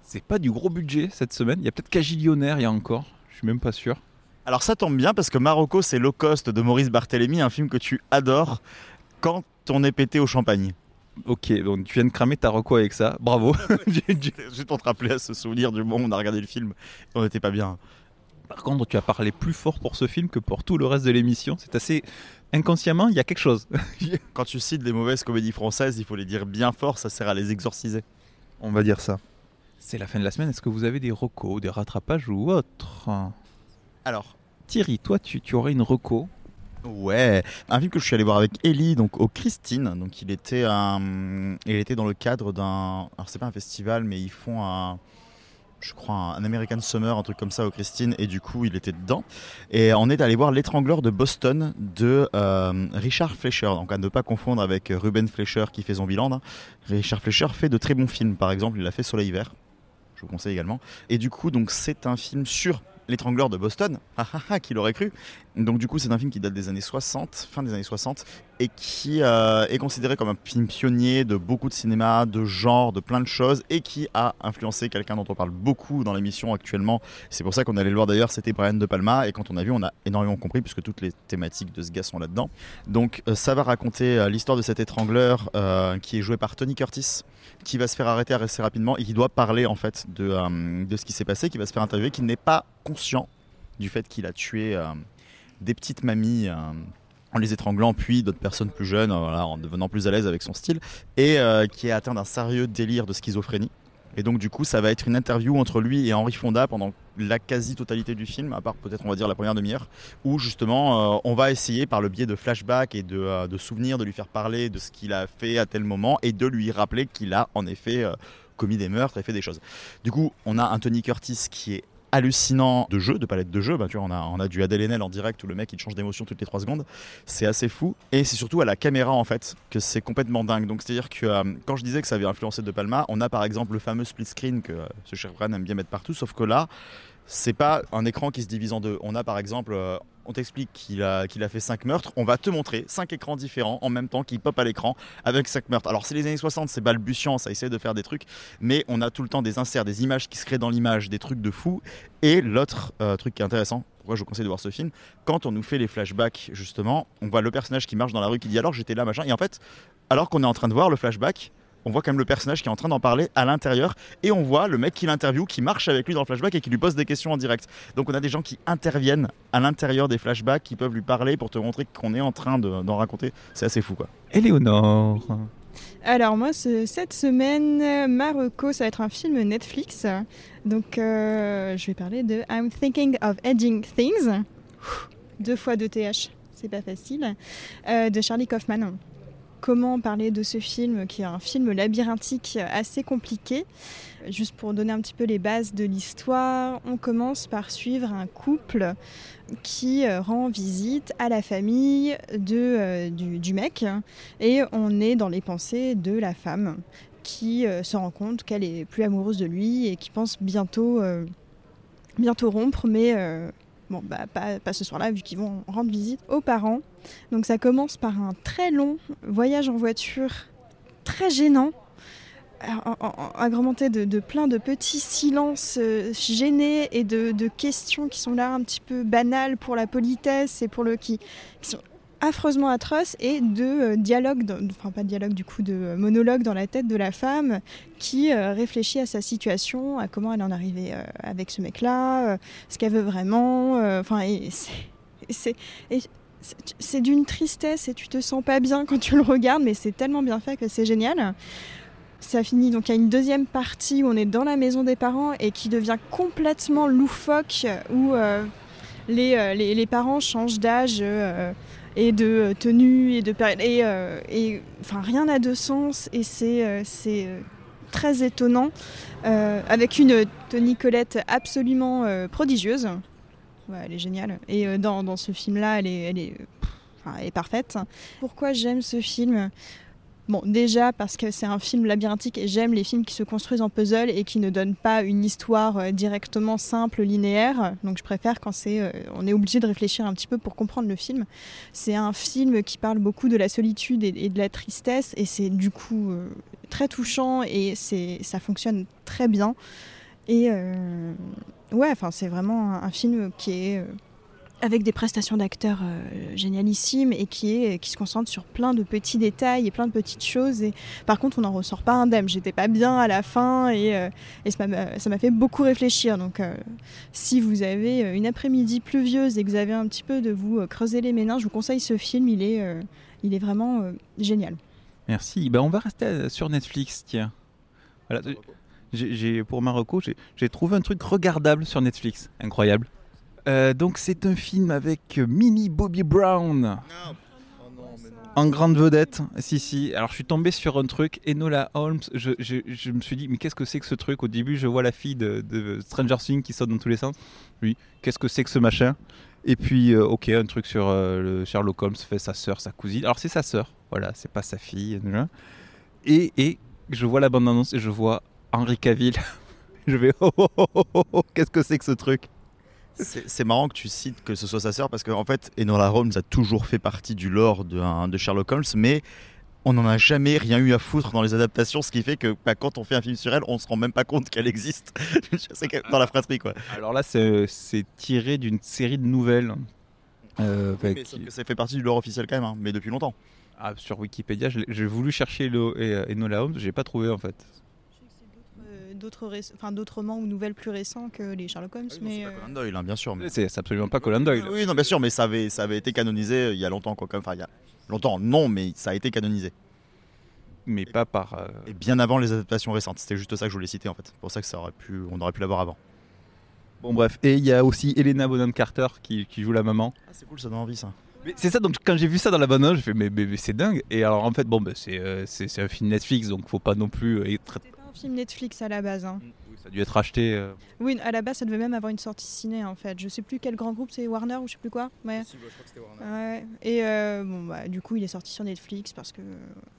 du gros budget cette semaine. Il y a peut-être Cagillionnaire, il y a encore. Je suis même pas sûr. Alors ça tombe bien parce que Marocco, c'est Low Cost de Maurice Barthélémy, un film que tu adores quand on est pété au champagne. Ok, donc tu viens de cramer ta reco avec ça. Bravo. Juste pour te rappeler à ce souvenir du moment où on a regardé le film et on n'était pas bien. Par contre, tu as parlé plus fort pour ce film que pour tout le reste de l'émission. C'est assez... Inconsciemment, il y a quelque chose. Quand tu cites des mauvaises comédies françaises, il faut les dire bien fort, ça sert à les exorciser. On va dire ça. C'est la fin de la semaine. Est-ce que vous avez des recos, des rattrapages ou autre? Alors, Thierry, toi, tu aurais une reco? Ouais, un film que je suis allé voir avec Ellie, donc au Christine. Donc il était dans le cadre d'un... Alors c'est pas un festival, mais ils font un American Summer, un truc comme ça au Christine, et du coup il était dedans. Et on est allé voir L'étrangleur de Boston de Richard Fleischer, donc à ne pas confondre avec Ruben Fleischer qui fait Zombieland, hein. Richard Fleischer fait de très bons films, par exemple il a fait Soleil vert, je vous conseille également. Et du coup donc c'est un film sur L'étrangleur de Boston, qui l'aurait cru. Donc du coup c'est un film qui date des années 60, fin des années 60, et qui est considéré comme un film pionnier de beaucoup de cinéma, de genre, de plein de choses, et qui a influencé quelqu'un dont on parle beaucoup dans l'émission actuellement. C'est pour ça qu'on allait le voir d'ailleurs, c'était Brian De Palma, et quand on a vu, on a énormément compris, puisque toutes les thématiques de ce gars sont là-dedans. Donc ça va raconter l'histoire de cet étrangleur qui est joué par Tony Curtis, qui va se faire arrêter assez rapidement et qui doit parler en fait de ce qui s'est passé, qui va se faire interviewer, qui n'est pas conscient du fait qu'il a tué des petites mamies en les étranglant, puis d'autres personnes plus jeunes, en devenant plus à l'aise avec son style, et qui est atteint d'un sérieux délire de schizophrénie. Et donc du coup ça va être une interview entre lui et Henry Fonda pendant la quasi-totalité du film, à part peut-être on va dire la première demi-heure, où justement on va essayer par le biais de flashbacks et de souvenirs de lui faire parler de ce qu'il a fait à tel moment et de lui rappeler qu'il a en effet commis des meurtres et fait des choses. Du coup on a un Tony Curtis qui est hallucinant de jeu, de palette de jeu. Tu vois, on a du Adèle Haenel en direct où le mec il change d'émotion toutes les 3 secondes. C'est assez fou. Et c'est surtout à la caméra en fait que c'est complètement dingue. Donc c'est-à-dire que quand je disais que ça avait influencé De Palma, on a par exemple le fameux split screen que ce cher Bran aime bien mettre partout, sauf que là, c'est pas un écran qui se divise en deux. On a par exemple, on t'explique qu'il a fait 5 meurtres, on va te montrer 5 écrans différents en même temps qui pop à l'écran avec 5 meurtres. Alors c'est les années 60, c'est balbutiant, ça essaie de faire des trucs, mais on a tout le temps des inserts, des images qui se créent dans l'image, des trucs de fou. Et l'autre truc qui est intéressant, pourquoi je vous conseille de voir ce film, quand on nous fait les flashbacks justement, on voit le personnage qui marche dans la rue qui dit alors j'étais là machin, et en fait, alors qu'on est en train de voir le flashback, on voit quand même le personnage qui est en train d'en parler à l'intérieur, et on voit le mec qui l'interviewe, qui marche avec lui dans le flashback et qui lui pose des questions en direct. Donc on a des gens qui interviennent à l'intérieur des flashbacks, qui peuvent lui parler pour te montrer qu'on est en train d'en raconter. C'est assez fou quoi. Éléonore. Alors moi, cette semaine, Marocco, ça va être un film Netflix. Donc je vais parler de I'm Thinking of Ending Things. 2 fois 2 TH, c'est pas facile. De Charlie Kaufman. comment parler de ce film, qui est un film labyrinthique assez compliqué. Juste pour donner un petit peu les bases de l'histoire, on commence par suivre un couple qui rend visite à la famille du mec, et on est dans les pensées de la femme qui se rend compte qu'elle est plus amoureuse de lui et qui pense bientôt rompre, mais pas ce soir-là, vu qu'ils vont rendre visite aux parents. Donc ça commence par un très long voyage en voiture, très gênant, agrémenté de plein de petits silences gênés et de questions qui sont là un petit peu banales pour la politesse et qui sont affreusement atroces, et de monologues dans la tête de la femme qui réfléchit à sa situation, à comment elle en est arrivée avec ce mec-là, ce qu'elle veut vraiment. C'est d'une tristesse et tu te sens pas bien quand tu le regardes, mais c'est tellement bien fait que c'est génial. Ça finit, donc il y a une deuxième partie où on est dans la maison des parents et qui devient complètement loufoque, où les parents changent d'âge et de tenue et rien n'a de sens, et c'est très étonnant, avec une Toni Collette absolument prodigieuse. Ouais, elle est géniale, et dans ce film-là, elle est parfaite. Pourquoi j'aime ce film ? Bon, déjà parce que c'est un film labyrinthique et j'aime les films qui se construisent en puzzle et qui ne donnent pas une histoire directement simple, linéaire. Donc je préfère quand on est obligé de réfléchir un petit peu pour comprendre le film. C'est un film qui parle beaucoup de la solitude et de la tristesse, et c'est du coup très touchant, et ça fonctionne très bien. Et c'est vraiment un film qui est avec des prestations d'acteurs génialissimes, et qui se concentre sur plein de petits détails et plein de petites choses. Et par contre, on n'en ressort pas indemne. J'étais pas bien à la fin, et ça m'a fait beaucoup réfléchir. Donc, si vous avez une après-midi pluvieuse et que vous avez un petit peu de vous creuser les méninges, je vous conseille ce film. Il est vraiment génial. Merci. On va rester sur Netflix, tiens. Voilà. Pour ma reco, j'ai trouvé un truc regardable sur Netflix. Incroyable. Donc c'est un film avec Millie Bobby Brown en grande vedette. Si. Alors je suis tombé sur un truc, Enola Holmes. Je me suis dit, mais qu'est-ce que c'est que ce truc ? Au début, je vois la fille de Stranger Things qui saute dans tous les sens. Oui, qu'est-ce que c'est que ce machin ? Et puis, un truc sur le Sherlock Holmes, fait sa sœur, sa cousine. Alors c'est sa sœur, voilà, c'est pas sa fille. Et je vois la bande-annonce et je vois Henry Cavill. Je vais, qu'est-ce que c'est que ce truc ? C'est marrant que tu cites que ce soit sa sœur, parce qu'en fait, Enola Holmes a toujours fait partie du lore de Sherlock Holmes, mais on n'en a jamais rien eu à foutre dans les adaptations, ce qui fait que quand on fait un film sur elle, on se rend même pas compte qu'elle existe. C'est dans la fratrie, quoi. Alors là, c'est tiré d'une série de nouvelles. Mais sauf que ça fait partie du lore officiel quand même, hein, mais depuis longtemps. Ah, sur Wikipédia, j'ai voulu chercher Enola Holmes, j'ai pas trouvé en fait. D'autres romans ou nouvelles plus récents que les Sherlock Holmes. Oui, mais c'est pas Conan Doyle, hein, bien sûr. Mais... C'est absolument pas Conan Doyle. Oui, non, bien sûr, mais ça avait été canonisé il y a longtemps, quoi. Enfin, il y a longtemps, non, mais ça a été canonisé. Mais pas par. Et bien avant les adaptations récentes. C'était juste ça que je voulais citer en fait. C'est pour ça que on aurait pu l'avoir avant. Bon, bref. Et il y a aussi Helena Bonham Carter qui joue la maman. Ah, c'est cool, ça donne envie, ça. Mais c'est ça, donc quand j'ai vu ça dans la bande-annonce, j'ai fait mais c'est dingue. Et alors en fait, c'est un film Netflix, donc faut pas non plus être. C'était pas un film Netflix à la base. Hein. Ça a dû être acheté. Oui, à la base, ça devait même avoir une sortie ciné en fait. Je sais plus quel grand groupe, c'est Warner ou je sais plus quoi. Ouais. Je crois que c'était Warner. Ouais. Et du coup, il est sorti sur Netflix parce que.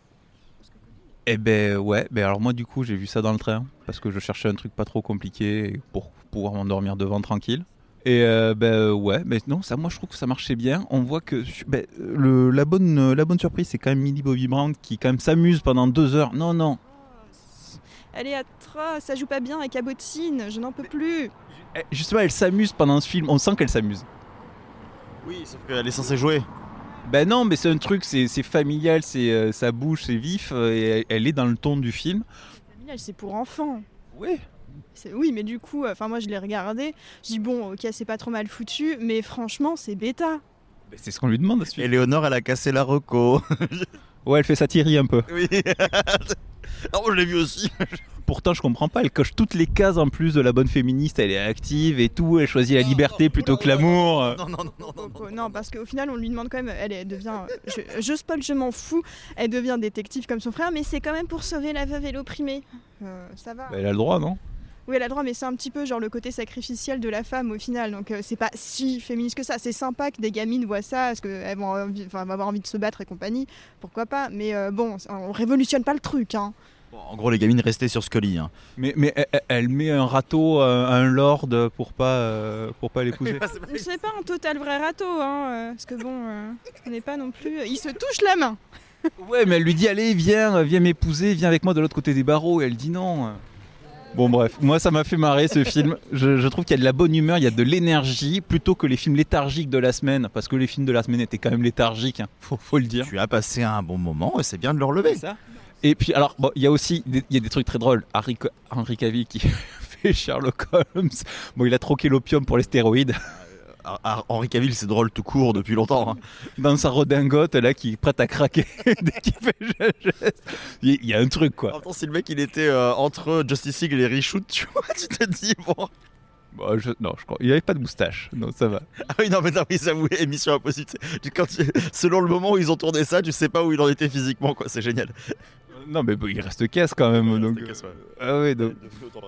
Alors moi du coup, j'ai vu ça dans le train parce que je cherchais un truc pas trop compliqué pour pouvoir m'endormir devant tranquille. Et mais non, ça, moi je trouve que ça marchait bien. On voit que la bonne surprise, c'est quand même Millie Bobby Brown qui quand même s'amuse pendant 2 heures. Non. Elle est atroce, ça joue pas bien avec Cabotine, je n'en peux plus. Justement, elle s'amuse pendant ce film, on sent qu'elle s'amuse. Oui, sauf qu'elle est censée jouer. Non, mais c'est un truc, c'est familial, ça bouge, c'est vif, et elle est dans le ton du film. Familial, c'est pour enfants. Oui. Oui, mais du coup, moi je l'ai regardé, je dis bon, ok, c'est pas trop mal foutu, mais franchement, c'est bêta. C'est ce qu'on lui demande à ce film. Et Léonore, elle a cassé la reco. Ouais, elle fait Thierry un peu. Oui. Non, je l'ai vu aussi. Pourtant, je comprends pas. Elle coche toutes les cases en plus de la bonne féministe. Elle est active et tout. Elle choisit la liberté plutôt que l'amour. Non, parce qu'au final, on lui demande quand même. Elle devient. Je spoil, je m'en fous. Elle devient détective comme son frère, mais c'est quand même pour sauver la veuve et l'opprimé. Ça va. Elle a le droit, non ? Oui, elle a le droit, mais c'est un petit peu genre le côté sacrificiel de la femme au final. Donc c'est pas si féministe que ça. C'est sympa que des gamines voient ça, parce qu'elles vont avoir envie de se battre et compagnie. Pourquoi pas ? Mais bon, on révolutionne pas le truc, hein. Bon, en gros, les gamines restaient sur Scully. Hein. Mais elle met un râteau à un lord pour pas l'épouser. C'est pas un total vrai râteau, hein, parce que bon, on n'est pas non plus. Il se touche la main. Ouais, mais elle lui dit allez, viens m'épouser, viens avec moi de l'autre côté des barreaux. Et elle dit non. Bon bref, moi ça m'a fait marrer ce film. Je trouve qu'il y a de la bonne humeur, il y a de l'énergie plutôt que les films léthargiques de la semaine, parce que les films de la semaine étaient quand même léthargiques, hein, faut le dire. Tu as passé un bon moment et c'est bien de le relever. Ça. Et puis alors, bon, il y a aussi des trucs très drôles. Henry Cavill qui fait Sherlock Holmes. Bon, il a troqué l'opium pour les stéroïdes. Henry Cavill, c'est drôle tout court depuis longtemps. Hein. Dans sa redingote, là, qui est prête à craquer dès qu'il fait geste. Il y a un truc, quoi. En même temps, si le mec, il était entre Justice League et les reshoots, tu vois, tu te dis, bon... Bon, non, je crois. Il avait pas de moustache, donc ça va. Ah oui, non, mais ça vous est Mission Impossible. Selon le moment où ils ont tourné ça, tu sais pas où il en était physiquement, quoi. C'est génial. Non, mais bon, il reste casse quand même. Donc... Casse, ouais. Ah ouais, donc.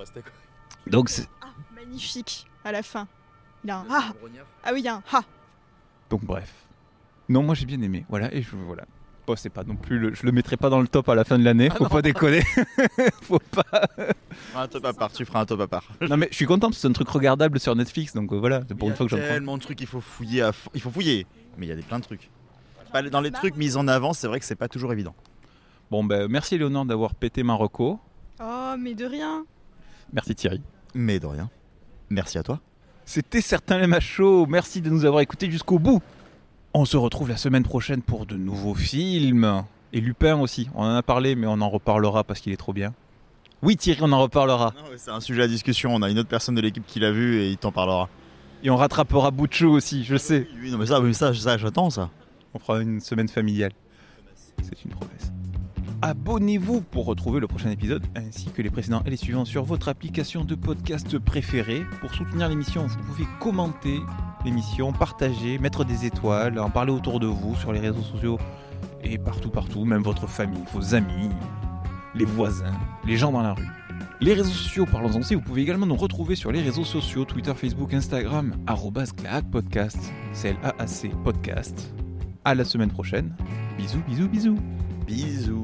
Donc c'est. Ah, magnifique à la fin. Il a un ah. Ah oui, il y a un ah. Donc bref. Non, moi j'ai bien aimé. Voilà, et voilà. Bon, c'est pas non plus je le mettrai pas dans le top à la fin de l'année, faut pas déconner. Faut pas. Un top à part, tu feras un top à part. Non mais je suis content parce que c'est un truc regardable sur Netflix, donc voilà, c'est pour une fois que j'en prends. Il y a tellement de trucs, il faut fouiller, mais il y a plein de trucs. Dans les trucs mis en avant, c'est vrai que c'est pas toujours évident. Bon ben merci Léonore d'avoir pété ma reco. Oh mais de rien. Merci Thierry. Mais de rien. Merci à toi. C'était Certains l'aiment à chaud, merci de nous avoir écoutés jusqu'au bout. On se retrouve la semaine prochaine pour de nouveaux films. Et Lupin aussi, on en a parlé mais on en reparlera parce qu'il est trop bien. Oui Thierry, on en reparlera. Non, c'est un sujet à discussion, on a une autre personne de l'équipe qui l'a vu et il t'en parlera. Et on rattrapera Bouchou aussi, je sais. Oui, non mais ça j'attends ça. On fera une semaine familiale. C'est une promesse. Abonnez-vous pour retrouver le prochain épisode, ainsi que les précédents et les suivants sur votre application de podcast préférée. Pour soutenir l'émission, vous pouvez commenter l'émission, partager, mettre des étoiles, en parler autour de vous sur les réseaux sociaux et partout, même votre famille, vos amis, les voisins, les gens dans la rue. Les réseaux sociaux, parlons-en aussi, vous pouvez également nous retrouver sur les réseaux sociaux, Twitter, Facebook, Instagram, @claacpodcast, CLAAC podcast. À la semaine prochaine. Bisous, bisous, bisous. Bisous.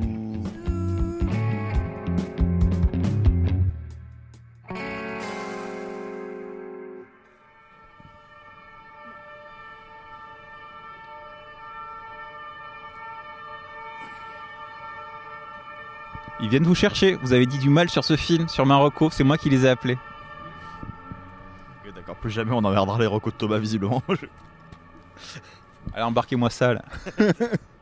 Ils viennent vous chercher, vous avez dit du mal sur ce film, sur Marocco, c'est moi qui les ai appelés. Okay, d'accord, plus jamais on emmerdera les recos de Thomas visiblement. Allez, embarquez-moi ça là.